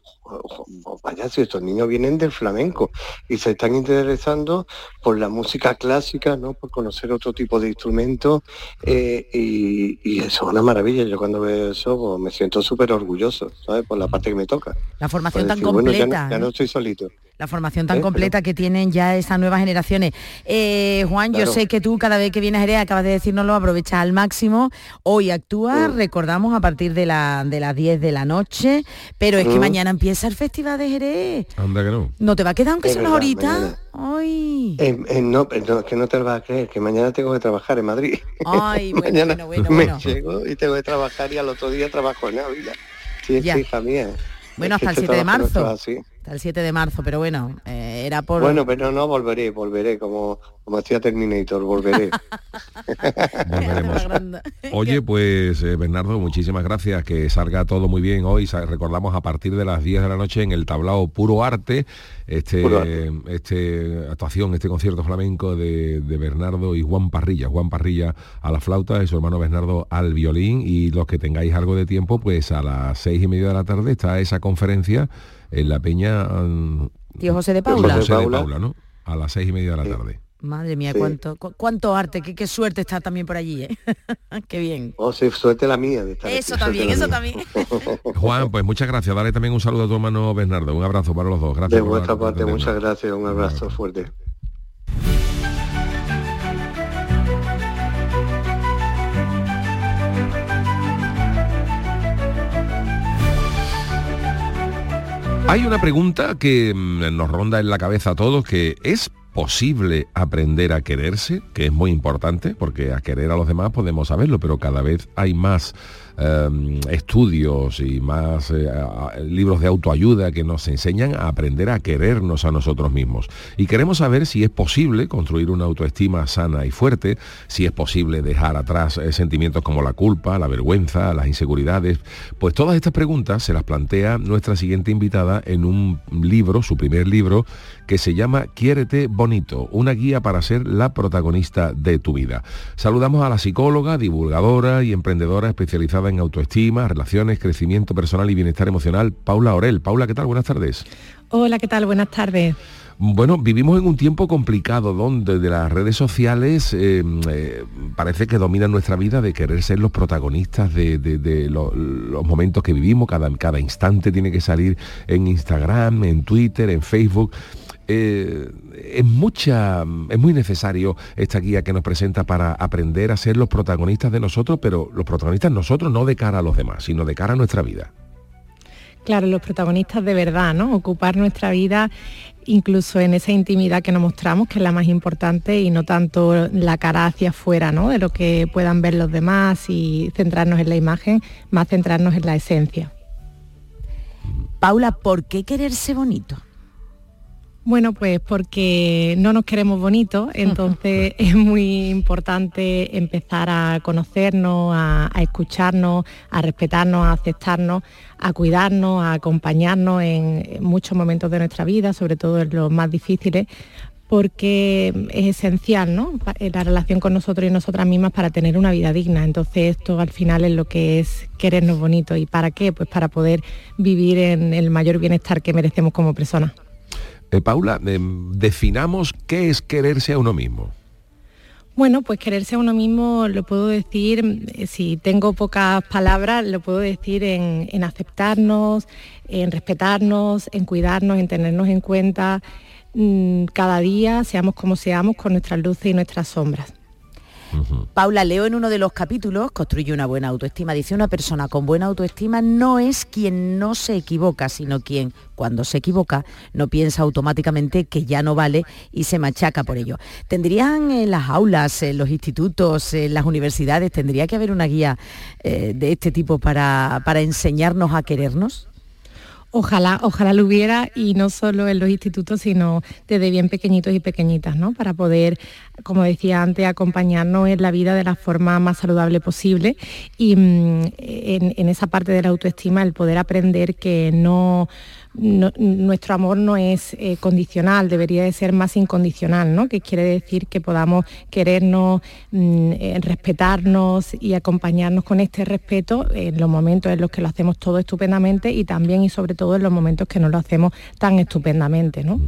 vaya, si estos niños vienen del flamenco y se están interesando por la música clásica, ¿no? Por conocer otro tipo de instrumentos eh, y, y eso es una maravilla. Yo cuando veo eso pues, me siento súper orgulloso, ¿sabes? Por la parte que me toca. La formación pues tan decir, completa. Bueno, ya, no, ya no estoy solito. La formación tan ¿Eh? completa Pero... que tienen ya esas nuevas generaciones. Eh, Juan, claro. Yo sé que tú cada vez que vienes a Jerez, acabas de decírnoslo, aprovechas al máximo. Hoy actúas, mm. recordamos, a partir de, la, de las diez de la noche, pero es mm. que mañana empieza el Festival de Jerez. Anda que no. ¿No te va a quedar aunque es sea unas horitas? Ay. Eh, eh, no, no, es que no te lo vas a creer, que mañana tengo que trabajar en Madrid. Ay, bueno, mañana bueno, bueno, me bueno. llego y tengo que trabajar y al otro día trabajo en Ávila. Sí, es hija mía. Bueno, es hasta que el siete de marzo. Así. Hasta el siete de marzo, pero bueno, eh, era por... Bueno, pero no, volveré, volveré, como, como decía Terminator, volveré. Volveremos. Oye, pues eh, Bernardo, muchísimas gracias, que salga todo muy bien hoy. Recordamos a partir de las diez de la noche en el tablao Puro Arte, este, Puro Arte. este actuación, este concierto flamenco de, de Bernardo y Juan Parrilla. Juan Parrilla a la flauta y su hermano Bernardo al violín, y los que tengáis algo de tiempo, pues a las seis y media de la tarde está esa conferencia en la Peña um, Tío José de Paula. José de Paula, ¿no? A las seis y media de la tarde. Madre mía, sí. cuánto cu cuánto arte, qué, qué suerte está también por allí, ¿eh? Qué bien. Oh, sí, suerte la mía de estar Eso aquí, también, eso mía. también. Juan, pues muchas gracias. Dale también un saludo a tu hermano Bernardo. Un abrazo para los dos. Gracias. De vuestra parte, muchas gracias. Un abrazo fuerte. Hay una pregunta que nos ronda en la cabeza a todos, que ¿es posible aprender a quererse? Que es muy importante, porque a querer a los demás podemos saberlo, pero cada vez hay más eh, estudios y más eh, libros de autoayuda que nos enseñan a aprender a querernos a nosotros mismos. Y queremos saber si es posible construir una autoestima sana y fuerte, si es posible dejar atrás eh, sentimientos como la culpa, la vergüenza, las inseguridades. Pues todas estas preguntas se las plantea nuestra siguiente invitada en un libro, su primer libro, que se llama Quiérete Bonito, una guía para ser la protagonista de tu vida. Saludamos a la psicóloga, divulgadora y emprendedora especializada en autoestima, relaciones, crecimiento personal y bienestar emocional, Paula Orell. Paula, ¿qué tal? Buenas tardes. Hola, ¿qué tal? Buenas tardes. Bueno, vivimos en un tiempo complicado donde de las redes sociales eh, eh, parece que dominan nuestra vida, de querer ser los protagonistas de, de, de lo, los momentos que vivimos. Cada, cada instante tiene que salir en Instagram, en Twitter, en Facebook. Eh, es mucha, es muy necesario esta guía que nos presenta para aprender a ser los protagonistas de nosotros, pero los protagonistas nosotros no de cara a los demás, sino de cara a nuestra vida. Claro, los protagonistas de verdad, ¿no? Ocupar nuestra vida incluso en esa intimidad que nos mostramos, que es la más importante, y no tanto la cara hacia afuera, ¿no? De lo que puedan ver los demás y centrarnos en la imagen, más centrarnos en la esencia. Paula, ¿por qué quererse bonito? Bueno, pues porque no nos queremos bonitos, entonces es muy importante empezar a conocernos, a, a escucharnos, a respetarnos, a aceptarnos, a cuidarnos, a acompañarnos en muchos momentos de nuestra vida, sobre todo en los más difíciles, porque es esencial, ¿no?, la relación con nosotros y nosotras mismas para tener una vida digna. Entonces esto al final es lo que es querernos bonito. ¿Y para qué? Pues para poder vivir en el mayor bienestar que merecemos como personas. Eh, Paula, eh, definamos qué es quererse a uno mismo. Bueno, pues quererse a uno mismo lo puedo decir, eh, si tengo pocas palabras, lo puedo decir en, en aceptarnos, en respetarnos, en cuidarnos, en tenernos en cuenta mmm, cada día, seamos como seamos, con nuestras luces y nuestras sombras. Uh-huh. Paula, leo en uno de los capítulos, construye una buena autoestima, dice: una persona con buena autoestima no es quien no se equivoca, sino quien, cuando se equivoca, no piensa automáticamente que ya no vale y se machaca por ello. ¿Tendrían en las aulas, en los institutos, en las universidades, tendría que haber una guía eh, de este tipo para, para enseñarnos a querernos? Ojalá, ojalá lo hubiera, y no solo en los institutos, sino desde bien pequeñitos y pequeñitas, ¿no? Para poder, como decía antes, acompañarnos en la vida de la forma más saludable posible, y mmm, en, en esa parte de la autoestima el poder aprender que no... No, nuestro amor no es eh, condicional, debería de ser más incondicional, ¿no? Que quiere decir que podamos querernos, mmm, eh, respetarnos y acompañarnos con este respeto en los momentos en los que lo hacemos todo estupendamente, y también y sobre todo en los momentos que no lo hacemos tan estupendamente, ¿no?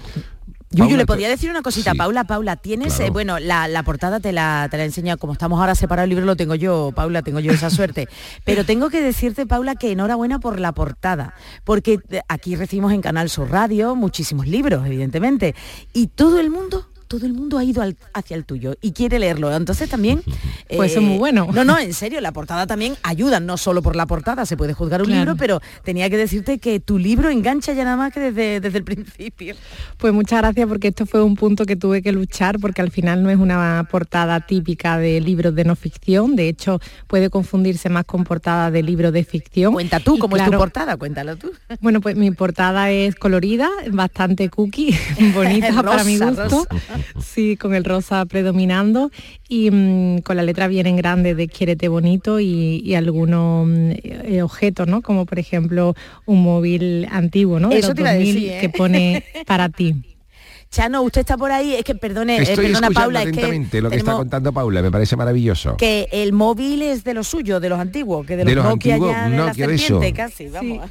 Yuyu, le podría decir una cosita, sí. Paula, Paula, tienes, Claro. eh, bueno, la, la portada te la, te la enseña, como estamos ahora separados, el libro lo tengo yo, Paula, tengo yo esa suerte, pero tengo que decirte, Paula, que enhorabuena por la portada, porque aquí recibimos en Canal Sur Radio muchísimos libros, evidentemente, y todo el mundo... todo el mundo ha ido al, hacia el tuyo y quiere leerlo. Entonces también... Pues eh, es muy bueno. No, no, en serio, la portada también ayuda, no solo por la portada, se puede juzgar un Claro. libro, pero tenía que decirte que tu libro engancha ya nada más que desde, desde el principio. Pues muchas gracias, porque esto fue un punto que tuve que luchar, porque al final no es una portada típica de libros de no ficción, de hecho puede confundirse más con portada de libros de ficción. Cuenta tú, Y ¿cómo es claro, tu portada? Cuéntalo tú. Bueno, pues mi portada es colorida, bastante cookie, bonita para mi Rosa, gusto. rosa. Sí, con el rosa predominando, y mmm, con la letra bien en grande de Quiérete bonito, y, y algunos eh, objetos, ¿no? Como por ejemplo un móvil antiguo, ¿no? De Eso los te iba a dos mil, decir, ¿eh? que pone para ti. Chano, usted está por ahí, es que perdone, eh, Estoy perdona escuchando Paula, es que, atentamente lo que está tenemos contando Paula, me parece maravilloso. que el móvil es de los suyos, de los antiguos, que de los, De los Nokia antiguos, ya de la Nokia de serpiente, eso. casi, vamos.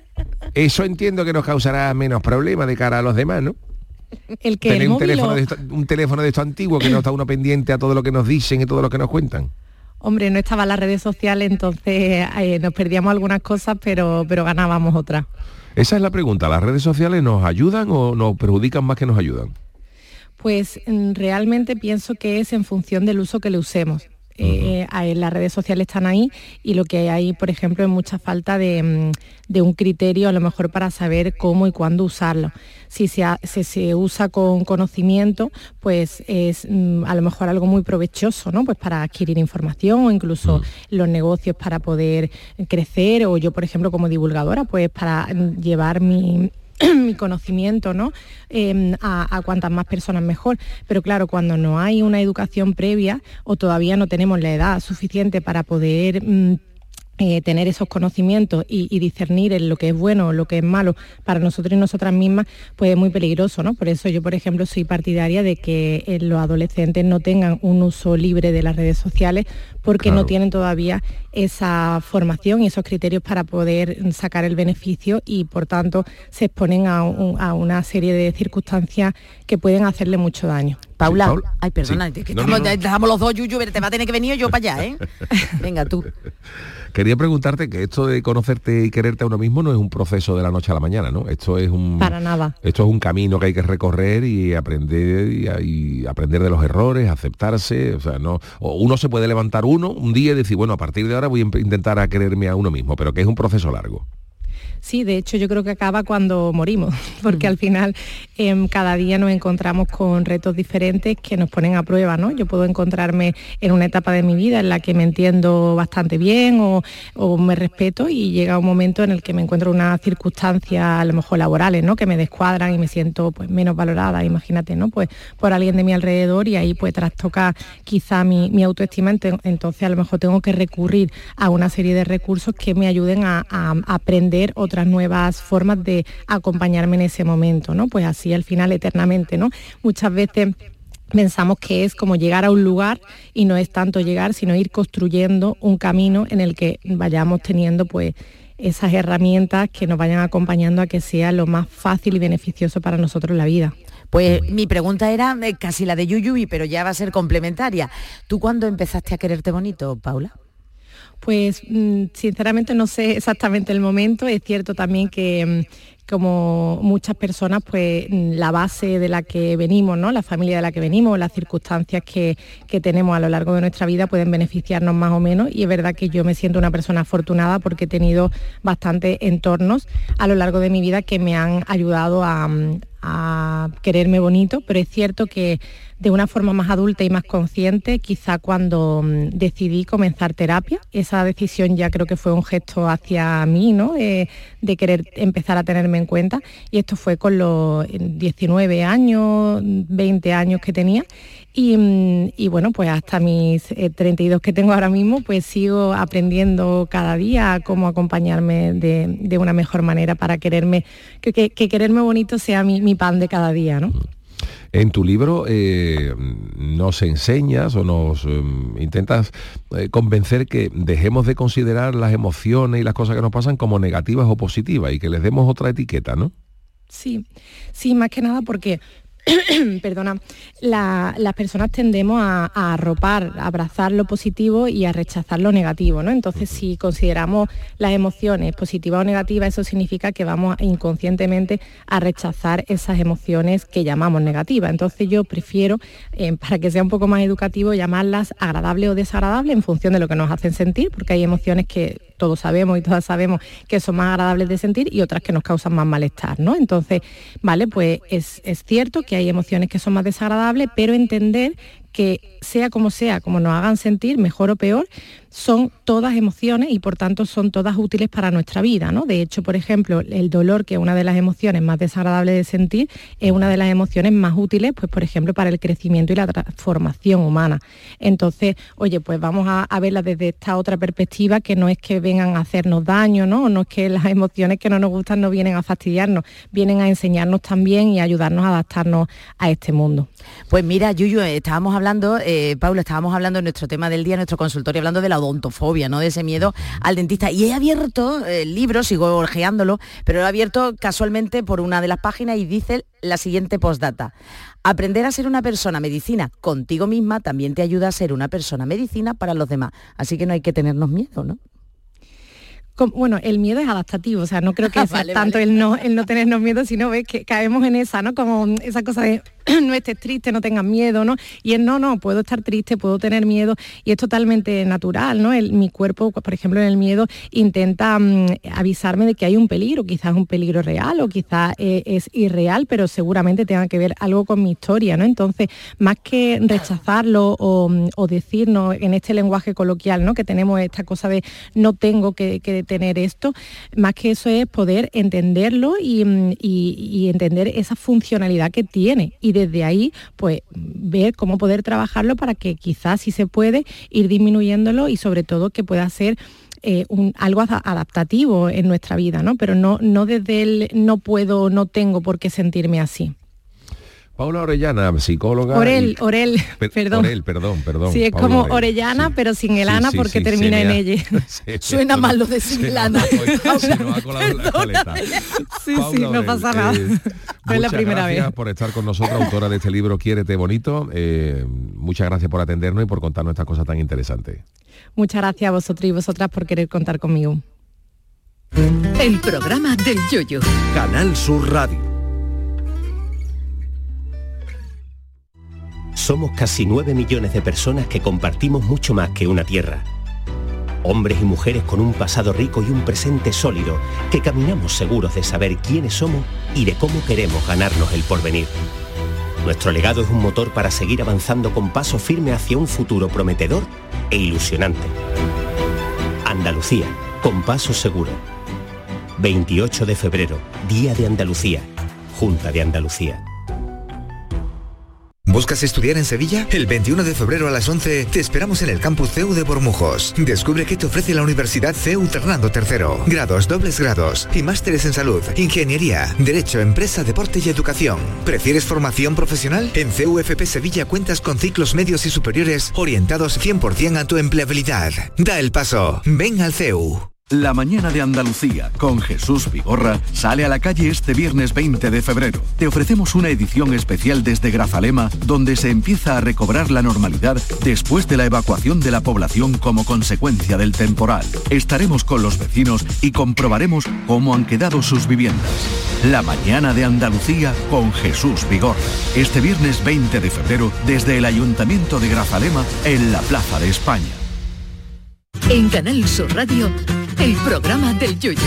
Eso entiendo que nos causará menos problemas de cara a los demás, ¿no? El que Tener el un móvil teléfono, o- de esto, un teléfono de estos antiguos que no está uno pendiente a todo lo que nos dicen y todo lo que nos cuentan. Hombre, no estaban las redes sociales, entonces eh, nos perdíamos algunas cosas, pero, pero ganábamos otras. Esa es la pregunta, ¿las redes sociales nos ayudan o nos perjudican más que nos ayudan? Pues mm, realmente pienso que es en función del uso que le usemos. Eh, eh, las redes sociales están ahí, y lo que hay, por ejemplo, es mucha falta de, mm, de un criterio a lo mejor para saber cómo y cuándo usarlo. Si se, ha- si se usa con conocimiento, pues es mm, a lo mejor algo muy provechoso, ¿no? Pues para adquirir información, o incluso los negocios para poder crecer, o yo, por ejemplo, como divulgadora, pues para mm, llevar mi mi conocimiento, ¿no? Eh, a, a cuantas más personas mejor. Pero claro, cuando no hay una educación previa, o todavía no tenemos la edad suficiente para poder mm, eh, tener esos conocimientos y, y discernir en lo que es bueno o lo que es malo para nosotros y nosotras mismas, pues es muy peligroso, ¿no? Por eso yo, por ejemplo, soy partidaria de que eh, los adolescentes no tengan un uso libre de las redes sociales, porque Claro. no tienen todavía esa formación y esos criterios para poder sacar el beneficio, y por tanto se exponen a, un- a una serie de circunstancias que pueden hacerle mucho daño. Paula, Sí, Paula. ay, perdona, Sí. que No, estamos, no, no. estamos los dos, Yuyu, te va a tener que venir yo para allá, ¿eh? Venga, tú. Quería preguntarte que esto de conocerte y quererte a uno mismo no es un proceso de la noche a la mañana, ¿no? Esto es un Para nada. Esto es un camino que hay que recorrer y aprender y, y aprender de los errores, aceptarse, o sea, no, o uno se puede levantar uno un día y decir, bueno, a partir de ahora voy a imp- intentar a quererme a uno mismo, pero que es un proceso largo. Sí, de hecho yo creo que acaba cuando morimos, porque al final em, cada día nos encontramos con retos diferentes que nos ponen a prueba, ¿no? Yo puedo encontrarme en una etapa de mi vida en la que me entiendo bastante bien, o, o me respeto, y llega un momento en el que me encuentro en unas circunstancias a lo mejor laborales, ¿no? Que me descuadran y me siento pues menos valorada, imagínate, ¿no? Pues por alguien de mi alrededor, y ahí pues trastoca quizá mi, mi autoestima. Ent- entonces a lo mejor tengo que recurrir a una serie de recursos que me ayuden a, a aprender otro otras nuevas formas de acompañarme en ese momento, ¿no? Pues así al final eternamente, ¿no? Muchas veces pensamos que es como llegar a un lugar y no es tanto llegar, sino ir construyendo un camino en el que vayamos teniendo pues esas herramientas que nos vayan acompañando a que sea lo más fácil y beneficioso para nosotros en la vida. Pues mi pregunta era eh, casi la de Yuyu, pero ya va a ser complementaria. ¿Tú cuándo empezaste a quererte bonito, Paula? Pues sinceramente no sé exactamente el momento. Es cierto también que como muchas personas, pues la base de la que venimos, ¿no? La familia de la que venimos, las circunstancias que, que tenemos a lo largo de nuestra vida pueden beneficiarnos más o menos, y es verdad que yo me siento una persona afortunada porque he tenido bastantes entornos a lo largo de mi vida que me han ayudado a, a quererme bonito, pero es cierto que de una forma más adulta y más consciente, quizá cuando um, decidí comenzar terapia. Esa decisión ya creo que fue un gesto hacia mí, ¿no? De, de querer empezar a tenerme en cuenta, y esto fue con los diecinueve años, veinte años que tenía, y, y bueno, pues hasta mis eh, treinta y dos que tengo ahora mismo, pues sigo aprendiendo cada día cómo acompañarme de, de una mejor manera para quererme, que, que, que quererme bonito sea mi, mi pan de cada día, ¿no? En tu libro eh, nos enseñas o nos eh, intentas eh, convencer que dejemos de considerar las emociones y las cosas que nos pasan como negativas o positivas y que les demos otra etiqueta, ¿no? Sí, sí, más que nada porque perdona, la, las personas tendemos a, a arropar, a abrazar lo positivo y a rechazar lo negativo, ¿no? Entonces, si consideramos las emociones positivas o negativas, eso significa que vamos inconscientemente a rechazar esas emociones que llamamos negativas. Entonces, yo prefiero, eh, para que sea un poco más educativo, llamarlas agradables o desagradables en función de lo que nos hacen sentir, porque hay emociones que todos sabemos y todas sabemos que son más agradables de sentir y otras que nos causan más malestar, ¿no? Entonces, vale, pues es, es cierto que hay emociones que son más desagradables, pero entender que sea como sea, como nos hagan sentir, mejor o peor, son todas emociones y por tanto son todas útiles para nuestra vida, ¿no? De hecho, por ejemplo, el dolor, que es una de las emociones más desagradables de sentir, es una de las emociones más útiles, pues por ejemplo, para el crecimiento y la transformación humana. Entonces, oye, pues vamos a, a verla desde esta otra perspectiva, que no es que vengan a hacernos daño, ¿no? No es que las emociones que no nos gustan no vienen a fastidiarnos, vienen a enseñarnos también y a ayudarnos a adaptarnos a este mundo. Pues mira, Yuyu, estábamos hablando, eh, Paula, estábamos hablando en nuestro tema del día, en nuestro consultorio, hablando de la odontofobia, ¿no? De ese miedo al dentista. Y he abierto el libro, sigo ojeándolo, pero lo he abierto casualmente por una de las páginas y dice la siguiente postdata. Aprender a ser una persona medicina contigo misma también te ayuda a ser una persona medicina para los demás. Así que no hay que tenernos miedo, ¿no? Bueno, el miedo es adaptativo, o sea, no creo que sea vale, tanto vale. el no el no tenernos miedo, sino ves que caemos en esa, ¿no? Como esa cosa de no estés triste, no tengas miedo, ¿no? Y es no, no, puedo estar triste, puedo tener miedo, y es totalmente natural, ¿no? El, mi cuerpo, por ejemplo, en el miedo intenta um, avisarme de que hay un peligro, quizás un peligro real o quizás eh, es irreal, pero seguramente tenga que ver algo con mi historia, ¿no? Entonces, más que rechazarlo o, o decirnos en este lenguaje coloquial, ¿no? Que tenemos esta cosa de no tengo que, que tener esto, más que eso es poder entenderlo y, y, y entender esa funcionalidad que tiene, y desde ahí pues ver cómo poder trabajarlo para que quizás, si se puede, ir disminuyéndolo y sobre todo que pueda ser eh, un, algo adaptativo en nuestra vida, ¿no? Pero no, no desde el no puedo, no tengo por qué sentirme así. Paula Orellana, psicóloga. Orel, y... Orel, per, perdón. Orel, perdón, perdón. Sí, es Paula como Orel. Orellana, sí. pero sin el sí, ana sí, porque sí, termina en ha... elle. Sí, Suena mal lo de sin el ana. Se nos ha colado en la escaleta. Sí, Paula sí, no Orel, pasa nada. Eh, no es la primera gracias vez. por estar con nosotros, autora de este libro Quiérete Bonito. Eh, muchas gracias por atendernos y por contarnos estas cosas tan interesantes. Muchas gracias a vosotros y vosotras por querer contar conmigo. El programa del Yoyo. Canal Sur Radio. Somos casi nueve millones de personas que compartimos mucho más que una tierra. Hombres y mujeres con un pasado rico y un presente sólido, que caminamos seguros de saber quiénes somos y de cómo queremos ganarnos el porvenir. Nuestro legado es un motor para seguir avanzando con paso firme hacia un futuro prometedor e ilusionante. Andalucía, con paso seguro. veintiocho de febrero, Día de Andalucía, Junta de Andalucía. ¿Buscas estudiar en Sevilla? El veintiuno de febrero a las once te esperamos en el campus C E U de Bormujos. Descubre qué te ofrece la Universidad C E U Fernando tercero. Grados, dobles grados y másteres en salud, ingeniería, derecho, empresa, deporte y educación. ¿Prefieres formación profesional? En C E U F P Sevilla cuentas con ciclos medios y superiores orientados cien por ciento a tu empleabilidad. Da el paso. Ven al C E U. La mañana de Andalucía con Jesús Vigorra sale a la calle este viernes veinte de febrero. Te ofrecemos una edición especial desde Grazalema, donde se empieza a recobrar la normalidad después de la evacuación de la población como consecuencia del temporal. Estaremos con los vecinos y comprobaremos cómo han quedado sus viviendas. La mañana de Andalucía con Jesús Vigorra. Este viernes veinte de febrero desde el Ayuntamiento de Grazalema en la Plaza de España. En Canal Sur Radio, el programa del Yoyo.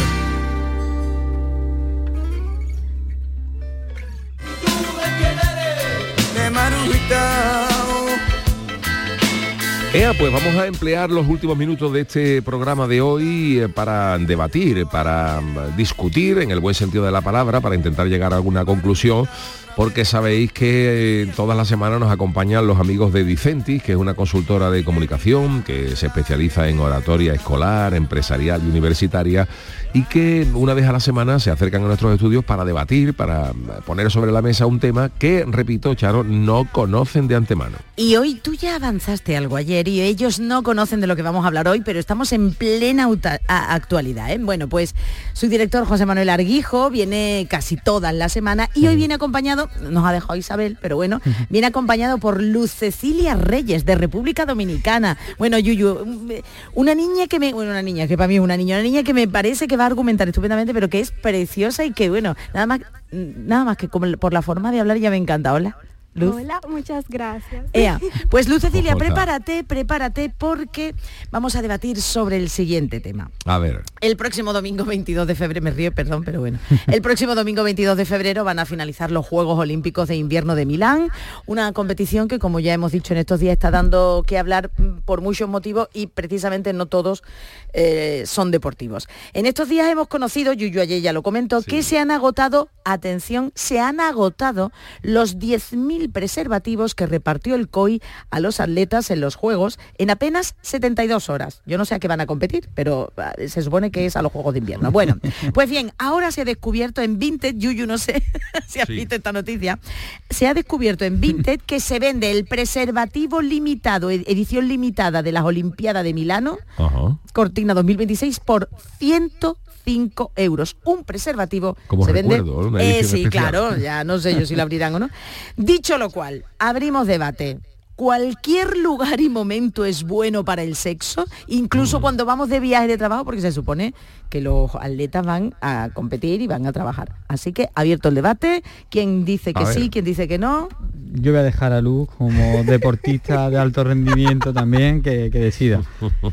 Ea, pues vamos a emplear los últimos minutos de este programa de hoy eh, para debatir, para discutir, en el buen sentido de la palabra, para intentar llegar a alguna conclusión, porque sabéis que eh, todas las semanas nos acompañan los amigos de Dicentis, que es una consultora de comunicación que se especializa en oratoria escolar, empresarial y universitaria, y que una vez a la semana se acercan a nuestros estudios para debatir, para poner sobre la mesa un tema que, repito, Charo, no conocen de antemano. Y hoy tú ya avanzaste algo ayer y ellos no conocen de lo que vamos a hablar hoy, pero estamos en plena auta- a- actualidad. ¿eh? Bueno, pues su director José Manuel Arguijo viene casi todas las semanas y hoy viene acompañado, nos ha dejado Isabel, pero bueno, viene acompañado por Luz Cecilia Reyes de República Dominicana. Bueno, Yuyu, una niña que me, bueno, una niña que para mí es una niña, una niña que me parece que va a argumentar estupendamente, pero que es preciosa y que, bueno, nada más, nada más que como por la forma de hablar ya me encanta. Hola. Luz. Hola, muchas gracias. Ea, pues Luz Cecilia, prepárate, prepárate porque vamos a debatir sobre el siguiente tema. A ver. El próximo domingo veintidós de febrero, me río, perdón, pero bueno. El próximo domingo veintidós de febrero van a finalizar los Juegos Olímpicos de Invierno de Milán, una competición que, como ya hemos dicho en estos días, está dando que hablar por muchos motivos y precisamente no todos eh, son deportivos. En estos días hemos conocido, Yuyu ayer ya lo comentó, sí, que se han agotado, atención, se han agotado los diez mil preservativos que repartió el C O I a los atletas en los Juegos en apenas setenta y dos horas. Yo no sé a qué van a competir, pero se supone que es a los Juegos de Invierno. Bueno, pues bien, ahora se ha descubierto en Vinted, Yuyu, no sé si has sí. visto esta noticia, se ha descubierto en Vinted que se vende el preservativo limitado, edición limitada de las Olimpiadas de Milano, uh-huh. Cortina dos mil veintiséis, por ciento cinco euros. Un preservativo como se recuerdo, vende. Una Eh, sí, especial. claro, ya no sé yo si lo abrirán o no. Dicho lo cual, abrimos debate. ¿Cualquier lugar y momento es bueno para el sexo? Incluso mm. cuando vamos de viaje de trabajo, porque se supone que los atletas van a competir y van a trabajar. Así que abierto el debate. ¿Quién dice que sí? ¿Quién dice que no? Yo voy a dejar a Luz como deportista de alto rendimiento también que, que decida.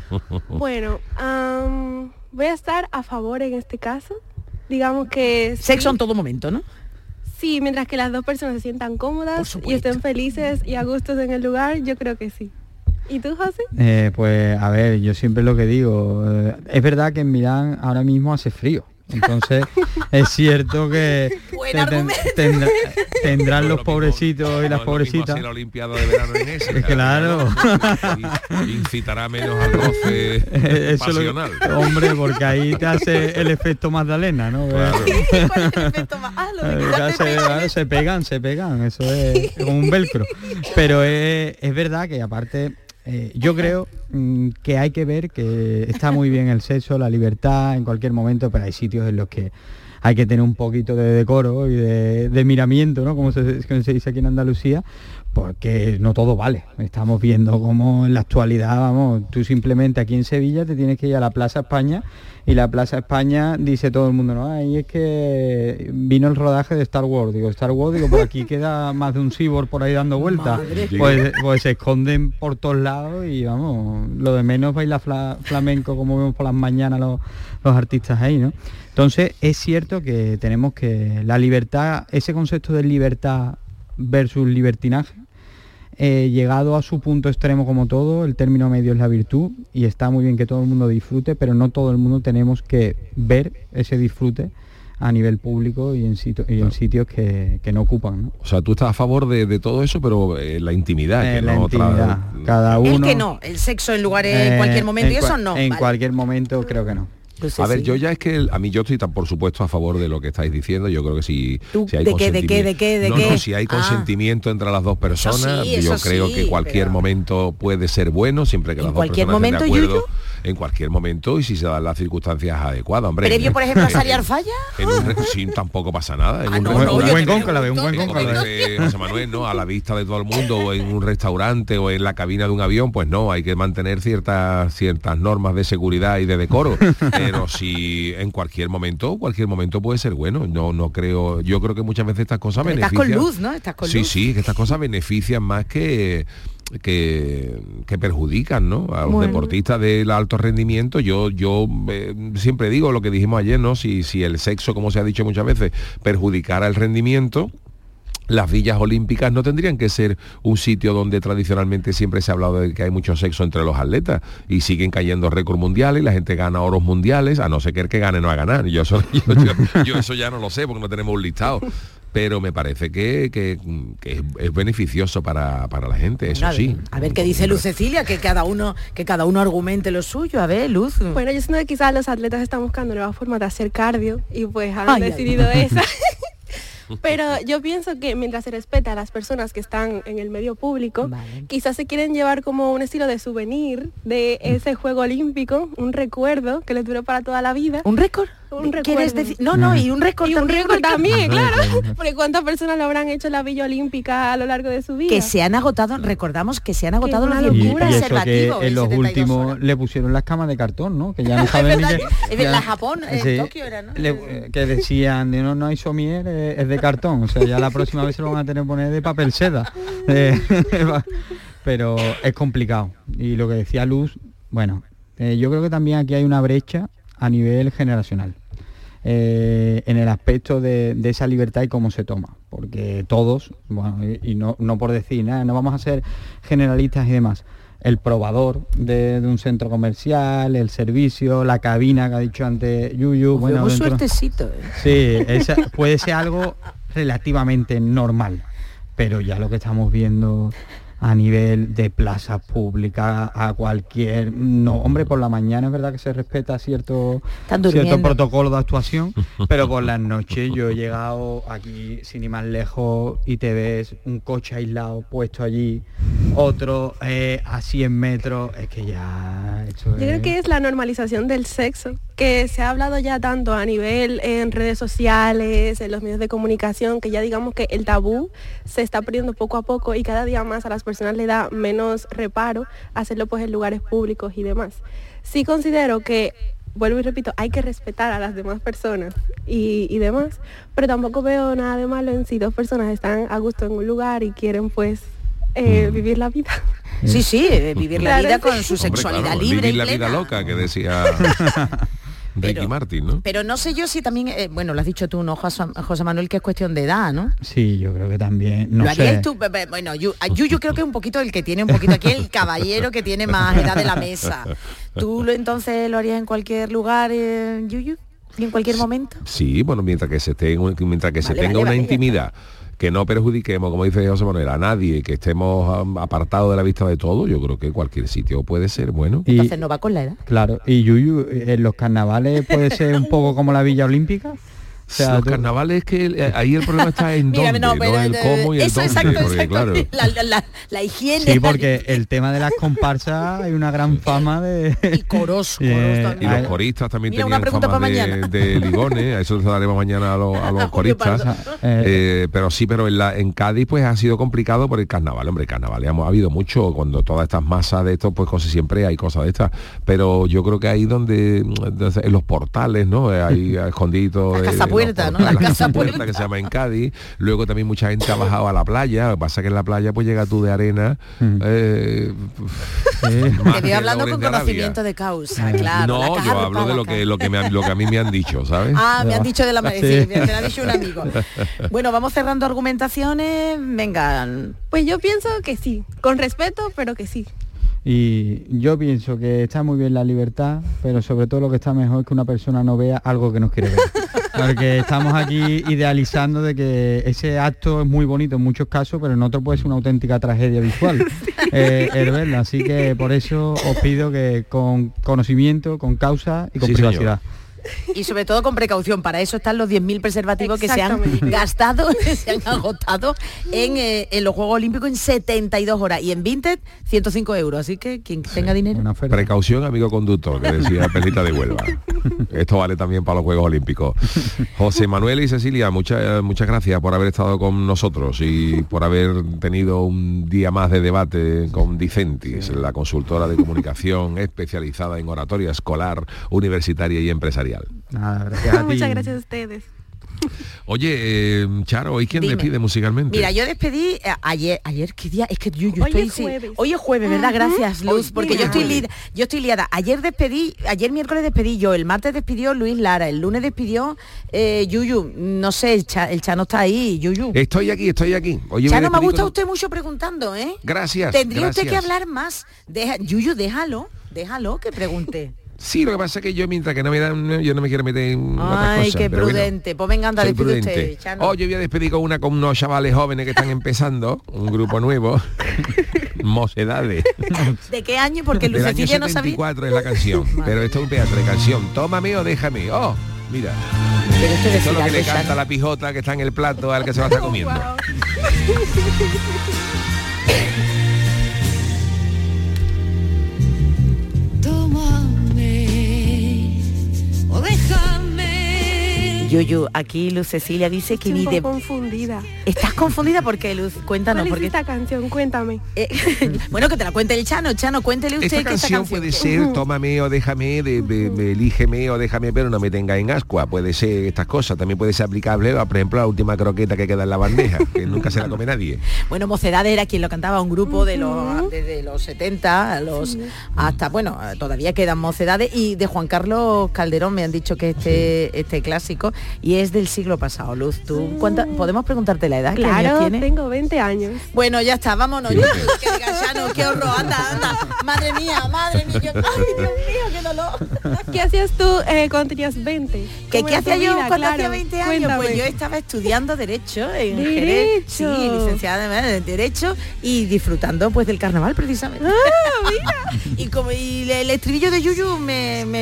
Bueno, um, voy a estar a favor en este caso. Digamos que... Sexo sí. en todo momento, ¿no? Sí, mientras que las dos personas se sientan cómodas y estén felices y a gustos en el lugar, yo creo que sí. ¿Y tú, José? Eh, pues a ver, yo siempre lo que digo, eh, es verdad que en Milán ahora mismo hace frío. Entonces es cierto que ten, tendrá, tendrán los pobrecitos y las pobrecitas. La Olimpiada de verano en ese, claro. Incitará menos al roce Eso pasional. Lo, hombre, porque ahí te hace el efecto Magdalena, ¿no? Claro. ¿Cuál es el efecto más? Ah, lo se, claro, se pegan, se pegan, eso es como un velcro. Pero es, es verdad que aparte... Eh, yo creo mm, que hay que ver que está muy bien el sexo, la libertad en cualquier momento, pero hay sitios en los que hay que tener un poquito de decoro y de, de miramiento, ¿no? Como se, como se dice aquí en Andalucía, porque no todo vale. Estamos viendo cómo en la actualidad, vamos, tú simplemente aquí en Sevilla te tienes que ir a la Plaza España y la Plaza España dice todo el mundo, no, ahí es que vino el rodaje de Star Wars, digo, Star Wars, digo, por aquí queda más de un cyborg por ahí dando vueltas, pues, pues se esconden por todos lados y vamos, lo de menos baila fla, flamenco como vemos por las mañanas los, los artistas ahí, ¿no? Entonces es cierto que tenemos que la libertad, ese concepto de libertad versus libertinaje, Eh, llegado a su punto extremo como todo, el término medio es la virtud y está muy bien que todo el mundo disfrute, pero no todo el mundo tenemos que ver ese disfrute a nivel público y en, sitio, y en sitios que, que no ocupan, ¿no? O sea, tú estás a favor de, de todo eso, pero eh, la intimidad, eh, que la no intimidad, otra... cada uno. El que no, el sexo en lugares eh, en cualquier momento en y eso cua- no. En vale. cualquier momento creo que no. Pues a ver, sí. yo ya es que a mí yo estoy tan por supuesto a favor de lo que estáis diciendo. Yo creo que si, ¿Tú si hay de qué, de qué, de qué, de no, qué? no, si hay Ah. consentimiento entre las dos personas, sí, yo eso creo sí, que cualquier pero- momento puede ser bueno, siempre que ¿En las dos cualquier personas estén de momento, acuerdo. En cualquier momento y si se dan las circunstancias adecuadas, hombre. Previo, por ejemplo, a salir al falla. En un re- sí, tampoco pasa nada. En Ah, un, no, re- no, un yo buen te cónclave, un buen como cónclave. dice José Manuel, ¿no? A la vista de todo el mundo, o en un restaurante o en la cabina de un avión, pues no, hay que mantener ciertas ciertas normas de seguridad y de decoro. Pero si en cualquier momento, cualquier momento puede ser bueno. No, no creo, yo creo que muchas veces estas cosas Pero estás benefician. con luz, ¿no? Estás con sí, luz. sí, que estas cosas benefician más que que, que perjudican, ¿no? A los Bueno. deportistas del alto rendimiento. Yo yo eh, siempre digo lo que dijimos ayer, ¿no? Si, si el sexo, como se ha dicho muchas veces, perjudicara el rendimiento, las villas olímpicas no tendrían que ser un sitio donde tradicionalmente siempre se ha hablado de que hay mucho sexo entre los atletas y siguen cayendo récords mundiales y la gente gana oros mundiales, a no ser que el que gane no va a ganar. Yo eso, yo, yo- yo eso ya no lo sé porque no tenemos un listado. Pero me parece que, que- que es, es beneficioso para, para la gente, eso A ver, sí. A ver qué dice Luz Cecilia, que cada uno que cada uno argumente lo suyo. A ver, Luz. Bueno, yo siento que quizás los atletas están buscando nuevas formas de hacer cardio y pues han Ay, ay, decidido ay. esa. Pero yo pienso que mientras se respeta a las personas que están en el medio público, quizás se quieren llevar como un estilo de souvenir de ese juego olímpico, un recuerdo que les dure para toda la vida. ¿Un récord? Un recuerdo. ¿Quieres decir? No, no, y un récord Y un también, récord un récord. también, Un claro. récord. Porque cuántas personas lo habrán hecho en la Villa Olímpica a lo largo de su vida. Que se han agotado, recordamos que se han agotado una los Y, diez y eso que preservativos en en los setenta y dos últimos horas. le pusieron las camas de cartón, ¿no? Que ya no Es saben ni verdad, que... es ya- verdad, Japón, en sí, Tokio era, ¿no? le- que decían, no, no hay somier, eh, es de cartón. O sea, ya la próxima vez se lo van a tener que poner de papel seda. Eh, pero es complicado. Y lo que decía Luz, bueno, eh, yo creo que también aquí hay una brecha a nivel generacional. Eh, en el aspecto de, de esa libertad y cómo se toma, porque todos, bueno, y, y no, no por decir nada, no vamos a ser generalistas y demás, el probador de, de un centro comercial, el servicio, la cabina que ha dicho antes Yuyu, bueno, Muy dentro- suertecito. ¿eh? sí, esa, puede ser algo relativamente normal, pero ya lo que estamos viendo a nivel de plazas públicas, a cualquier... No, hombre, por la mañana es verdad que se respeta cierto, Están cierto durmiendo. protocolo de actuación, pero por las noches yo he llegado aquí, sin ir más lejos, y te ves un coche aislado puesto allí, otro eh, a cien metros, es que ya... Esto Yo creo es- que es la normalización del sexo, que se ha hablado ya tanto a nivel en redes sociales, en los medios de comunicación, que ya digamos que el tabú se está perdiendo poco a poco y cada día más a las personas le da menos reparo hacerlo pues en lugares públicos y demás. Sí considero que, vuelvo y repito, hay que respetar a las demás personas y, y demás, pero tampoco veo nada de malo en si dos personas están a gusto en un lugar y quieren pues eh, vivir la vida. Sí, sí, eh, vivir la Claro, vida sí. con su Hombre, sexualidad claro, libre vivir y la plena. vida loca que decía Ricky Martin, ¿no? Pero no sé yo si también, eh, bueno, lo has dicho tú, ¿no, José, José Manuel, que es cuestión de edad, ¿no? Sí, yo creo que también, no ¿Lo harías sé. tú? Be- be- Bueno, yo, a Yuyu creo que es un poquito el que tiene un poquito aquí, el caballero que tiene más edad de la mesa. ¿Tú lo, entonces lo harías en cualquier lugar, eh, Yuyu? ¿Y en cualquier momento? Sí, bueno, mientras que se esté en un- mientras que se Vale, tenga vale, una vale, ya intimidad, que no perjudiquemos, como dice José Manuel, a nadie, que estemos um, apartados de la vista de todo, yo creo que cualquier sitio puede ser bueno. Y- Entonces no va con la edad. Claro, y Yuyu, en los carnavales puede ser un poco como la Villa Olímpica. O sea, los tú- carnavales que eh, ahí el problema está en Mira, dónde, no, no, pero, el eh, cómo y el eso, dónde, exacto, porque exacto. claro. La, la- la- la higiene. Sí, la- porque el tema de las comparsas hay una gran fama de... Y coros, coros Eh, también. Y hay- los coristas también Mira, una tenían pregunta fama para de, mañana. de ligones, a eso se daremos mañana a los, a los coristas. Eh, pero sí, pero en, la, en Cádiz pues ha sido complicado por el carnaval, hombre, el carnaval hemos, ha habido mucho, cuando todas estas masas de estos, pues cosas siempre hay cosas de estas, pero yo creo que ahí donde, donde- en los portales, ¿no? Ahí escondidos. La eh, casa puerta, los ¿no? La portales, casa puerta puerta. que se llama en Cádiz. Luego también mucha gente ha bajado a la playa, lo que pasa que en la playa pues llega tú de arena. eh, más Te que voy hablando Lawrence con de Arabia. conocimiento de causa, claro. No, la yo carpa, hablo de la lo que, lo que me han- lo que a mí me han dicho, ¿sabes? Ah, me han dicho de la manera, Sí. sí, me lo ha dicho un amigo. Bueno, vamos cerrando argumentaciones, vengan. Pues yo pienso que sí, con respeto, pero que sí. Y yo pienso que está muy bien la libertad, pero sobre todo lo que está mejor es que una persona no vea algo que no quiere ver. Porque estamos aquí idealizando de que ese acto es muy bonito en muchos casos, pero en otros puede ser una auténtica tragedia visual eh, el verla. Así que por eso os pido que con conocimiento, con causa y con Sí, privacidad. señor. Y sobre todo con precaución, para eso están los diez mil preservativos que se han gastado, que se han agotado en, eh, en los Juegos Olímpicos en setenta y dos horas y en Vinted ciento cinco euros, así que quien tenga dinero. Precaución, amigo conductor, que decía Perlita de Huelva. Esto vale también para los Juegos Olímpicos. José Manuel y Cecilia, muchas muchas gracias por haber estado con nosotros y por haber tenido un día más de debate con Dicentis, la consultora de comunicación especializada en oratoria escolar, universitaria y empresarial. Nada, gracias a ti. Muchas gracias a ustedes. Oye, eh, Charo, ¿y quién Dime. despide musicalmente? Mira, yo despedí eh, ayer, ayer, ¿qué día? Es que yo, yo Hoy estoy... es sí, jueves. hoy es jueves, ¿verdad? Ujú. Gracias, Luz, Hoy porque es yo estoy, jueves. li- yo estoy liada. Ayer despedí, ayer miércoles despedí yo, el martes despidió Luis Lara, el lunes despidió eh, Yuyu, no sé, el, Cha- el Chano está ahí, Yuyu. Estoy aquí, estoy aquí. Oye, Chano, me despedí gusta con- usted mucho preguntando, ¿eh? Gracias, Tendría usted que gracias. hablar más. Deja, Yuyu, déjalo, déjalo que pregunte. Sí, lo que pasa es que yo mientras que no me dan, yo no me quiero meter en otras Ay, cosas, qué pero bueno, prudente. Pues venga, anda, soy despide prudente. usted, Chano. Oh, yo voy a despedir con una con unos chavales jóvenes que están empezando, un grupo nuevo, Mocedades. ¿De qué año? Porque Del año Lucecilla no setenta y sabía. cuatro es la canción, pero esto es un pedazo de canción. Tómame o déjame. Oh, mira. Pero esto es Esto es lo que decir le algo, canta Chano. la pijota que está en el plato al que se va a estar comiendo. Tómame o déjame. Yuyu, aquí Luz Cecilia dice que Estoy ni un de... poco confundida. ¿Estás confundida? Porque Luz, cuéntanos. ¿Cuál es Porque... esta canción? Cuéntame. Bueno, que te la cuente el Chano. Chano, cuéntele usted Esta que esta canción canción puede ser tómame o déjame, de, de- de elígeme o déjame, pero no me tenga en ascua. Puede ser estas cosas. También puede ser aplicable, a, por ejemplo, a la última croqueta que queda en la bandeja, que nunca se la come nadie. Bueno, Mocedades era quien lo cantaba, un grupo de los desde los setenta a los Sí. hasta, bueno, todavía quedan Mocedades, y de Juan Carlos Calderón me han dicho que este este clásico y es del siglo pasado. Luz, ¿tú cuánta, podemos preguntarte la edad? ¿Qué años Claro, tienes? tengo veinte años. Bueno, ya está, vámonos. Yo, que diga, Chano, qué horror, anda, anda. Madre mía, madre mía, yo, ay, Dios mío, qué dolor. ¿Qué hacías tú eh, cuando tenías veinte? ¿Qué, ¿Cómo ¿Qué era tu hacía yo vida? cuando Claro, hacía veinte años? cuéntame. Pues yo estaba estudiando Derecho en Derecho. Jerez. Sí, licenciada en Derecho y disfrutando pues del carnaval precisamente. Ah, mira. Y como y el estribillo de Yuyu me... me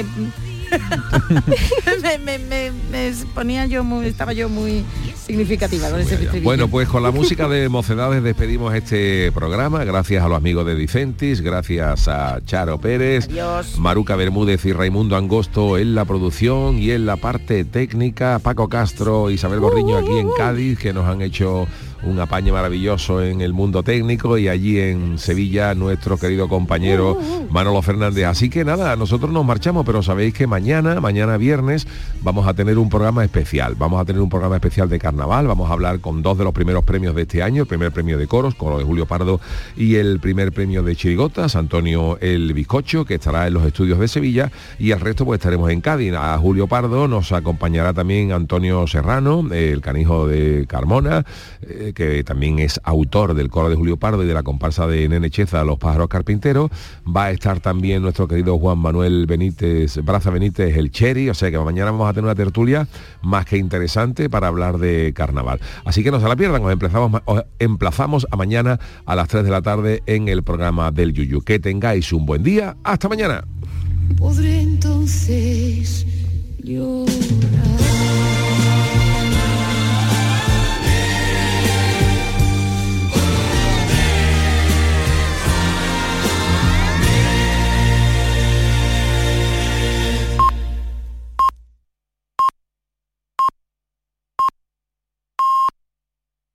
me, me, me- me ponía yo muy, estaba yo muy significativa con ese estribillo. Bueno, pues con la música de Mocedades despedimos este programa. Gracias a los amigos de Dicentis, gracias a Charo Pérez, Adiós. Maruca Bermúdez y Raimundo Angosto en la producción y en la parte técnica, Paco Castro, Isabel Gorriño aquí en Cádiz, que nos han hecho un apañe maravilloso en el mundo técnico, y allí en Sevilla nuestro querido compañero Manolo Fernández. Así que nada, nosotros nos marchamos, pero sabéis que mañana, mañana viernes, vamos a tener un programa especial. Vamos a tener un programa especial de carnaval, vamos a hablar con dos de los primeros premios de este año, el primer premio de coros, con lo de Julio Pardo, y el primer premio de chirigotas, Antonio el Bizcocho, que estará en los estudios de Sevilla, y el resto pues estaremos en Cádiz. A Julio Pardo nos acompañará también Antonio Serrano, el canijo de Carmona, eh, que también es autor del coro de Julio Pardo y de la comparsa de Nene Cheza, Los Pájaros Carpinteros. Va a estar también nuestro querido Juan Manuel Benítez, Braza Benítez, el Cheri, o sea que mañana vamos a tener una tertulia más que interesante para hablar de carnaval. Así que no se la pierdan, os emplazamos, os emplazamos a mañana a las tres de la tarde en el programa del Yuyu. Que tengáis un buen día, hasta mañana. Podré entonces llorar.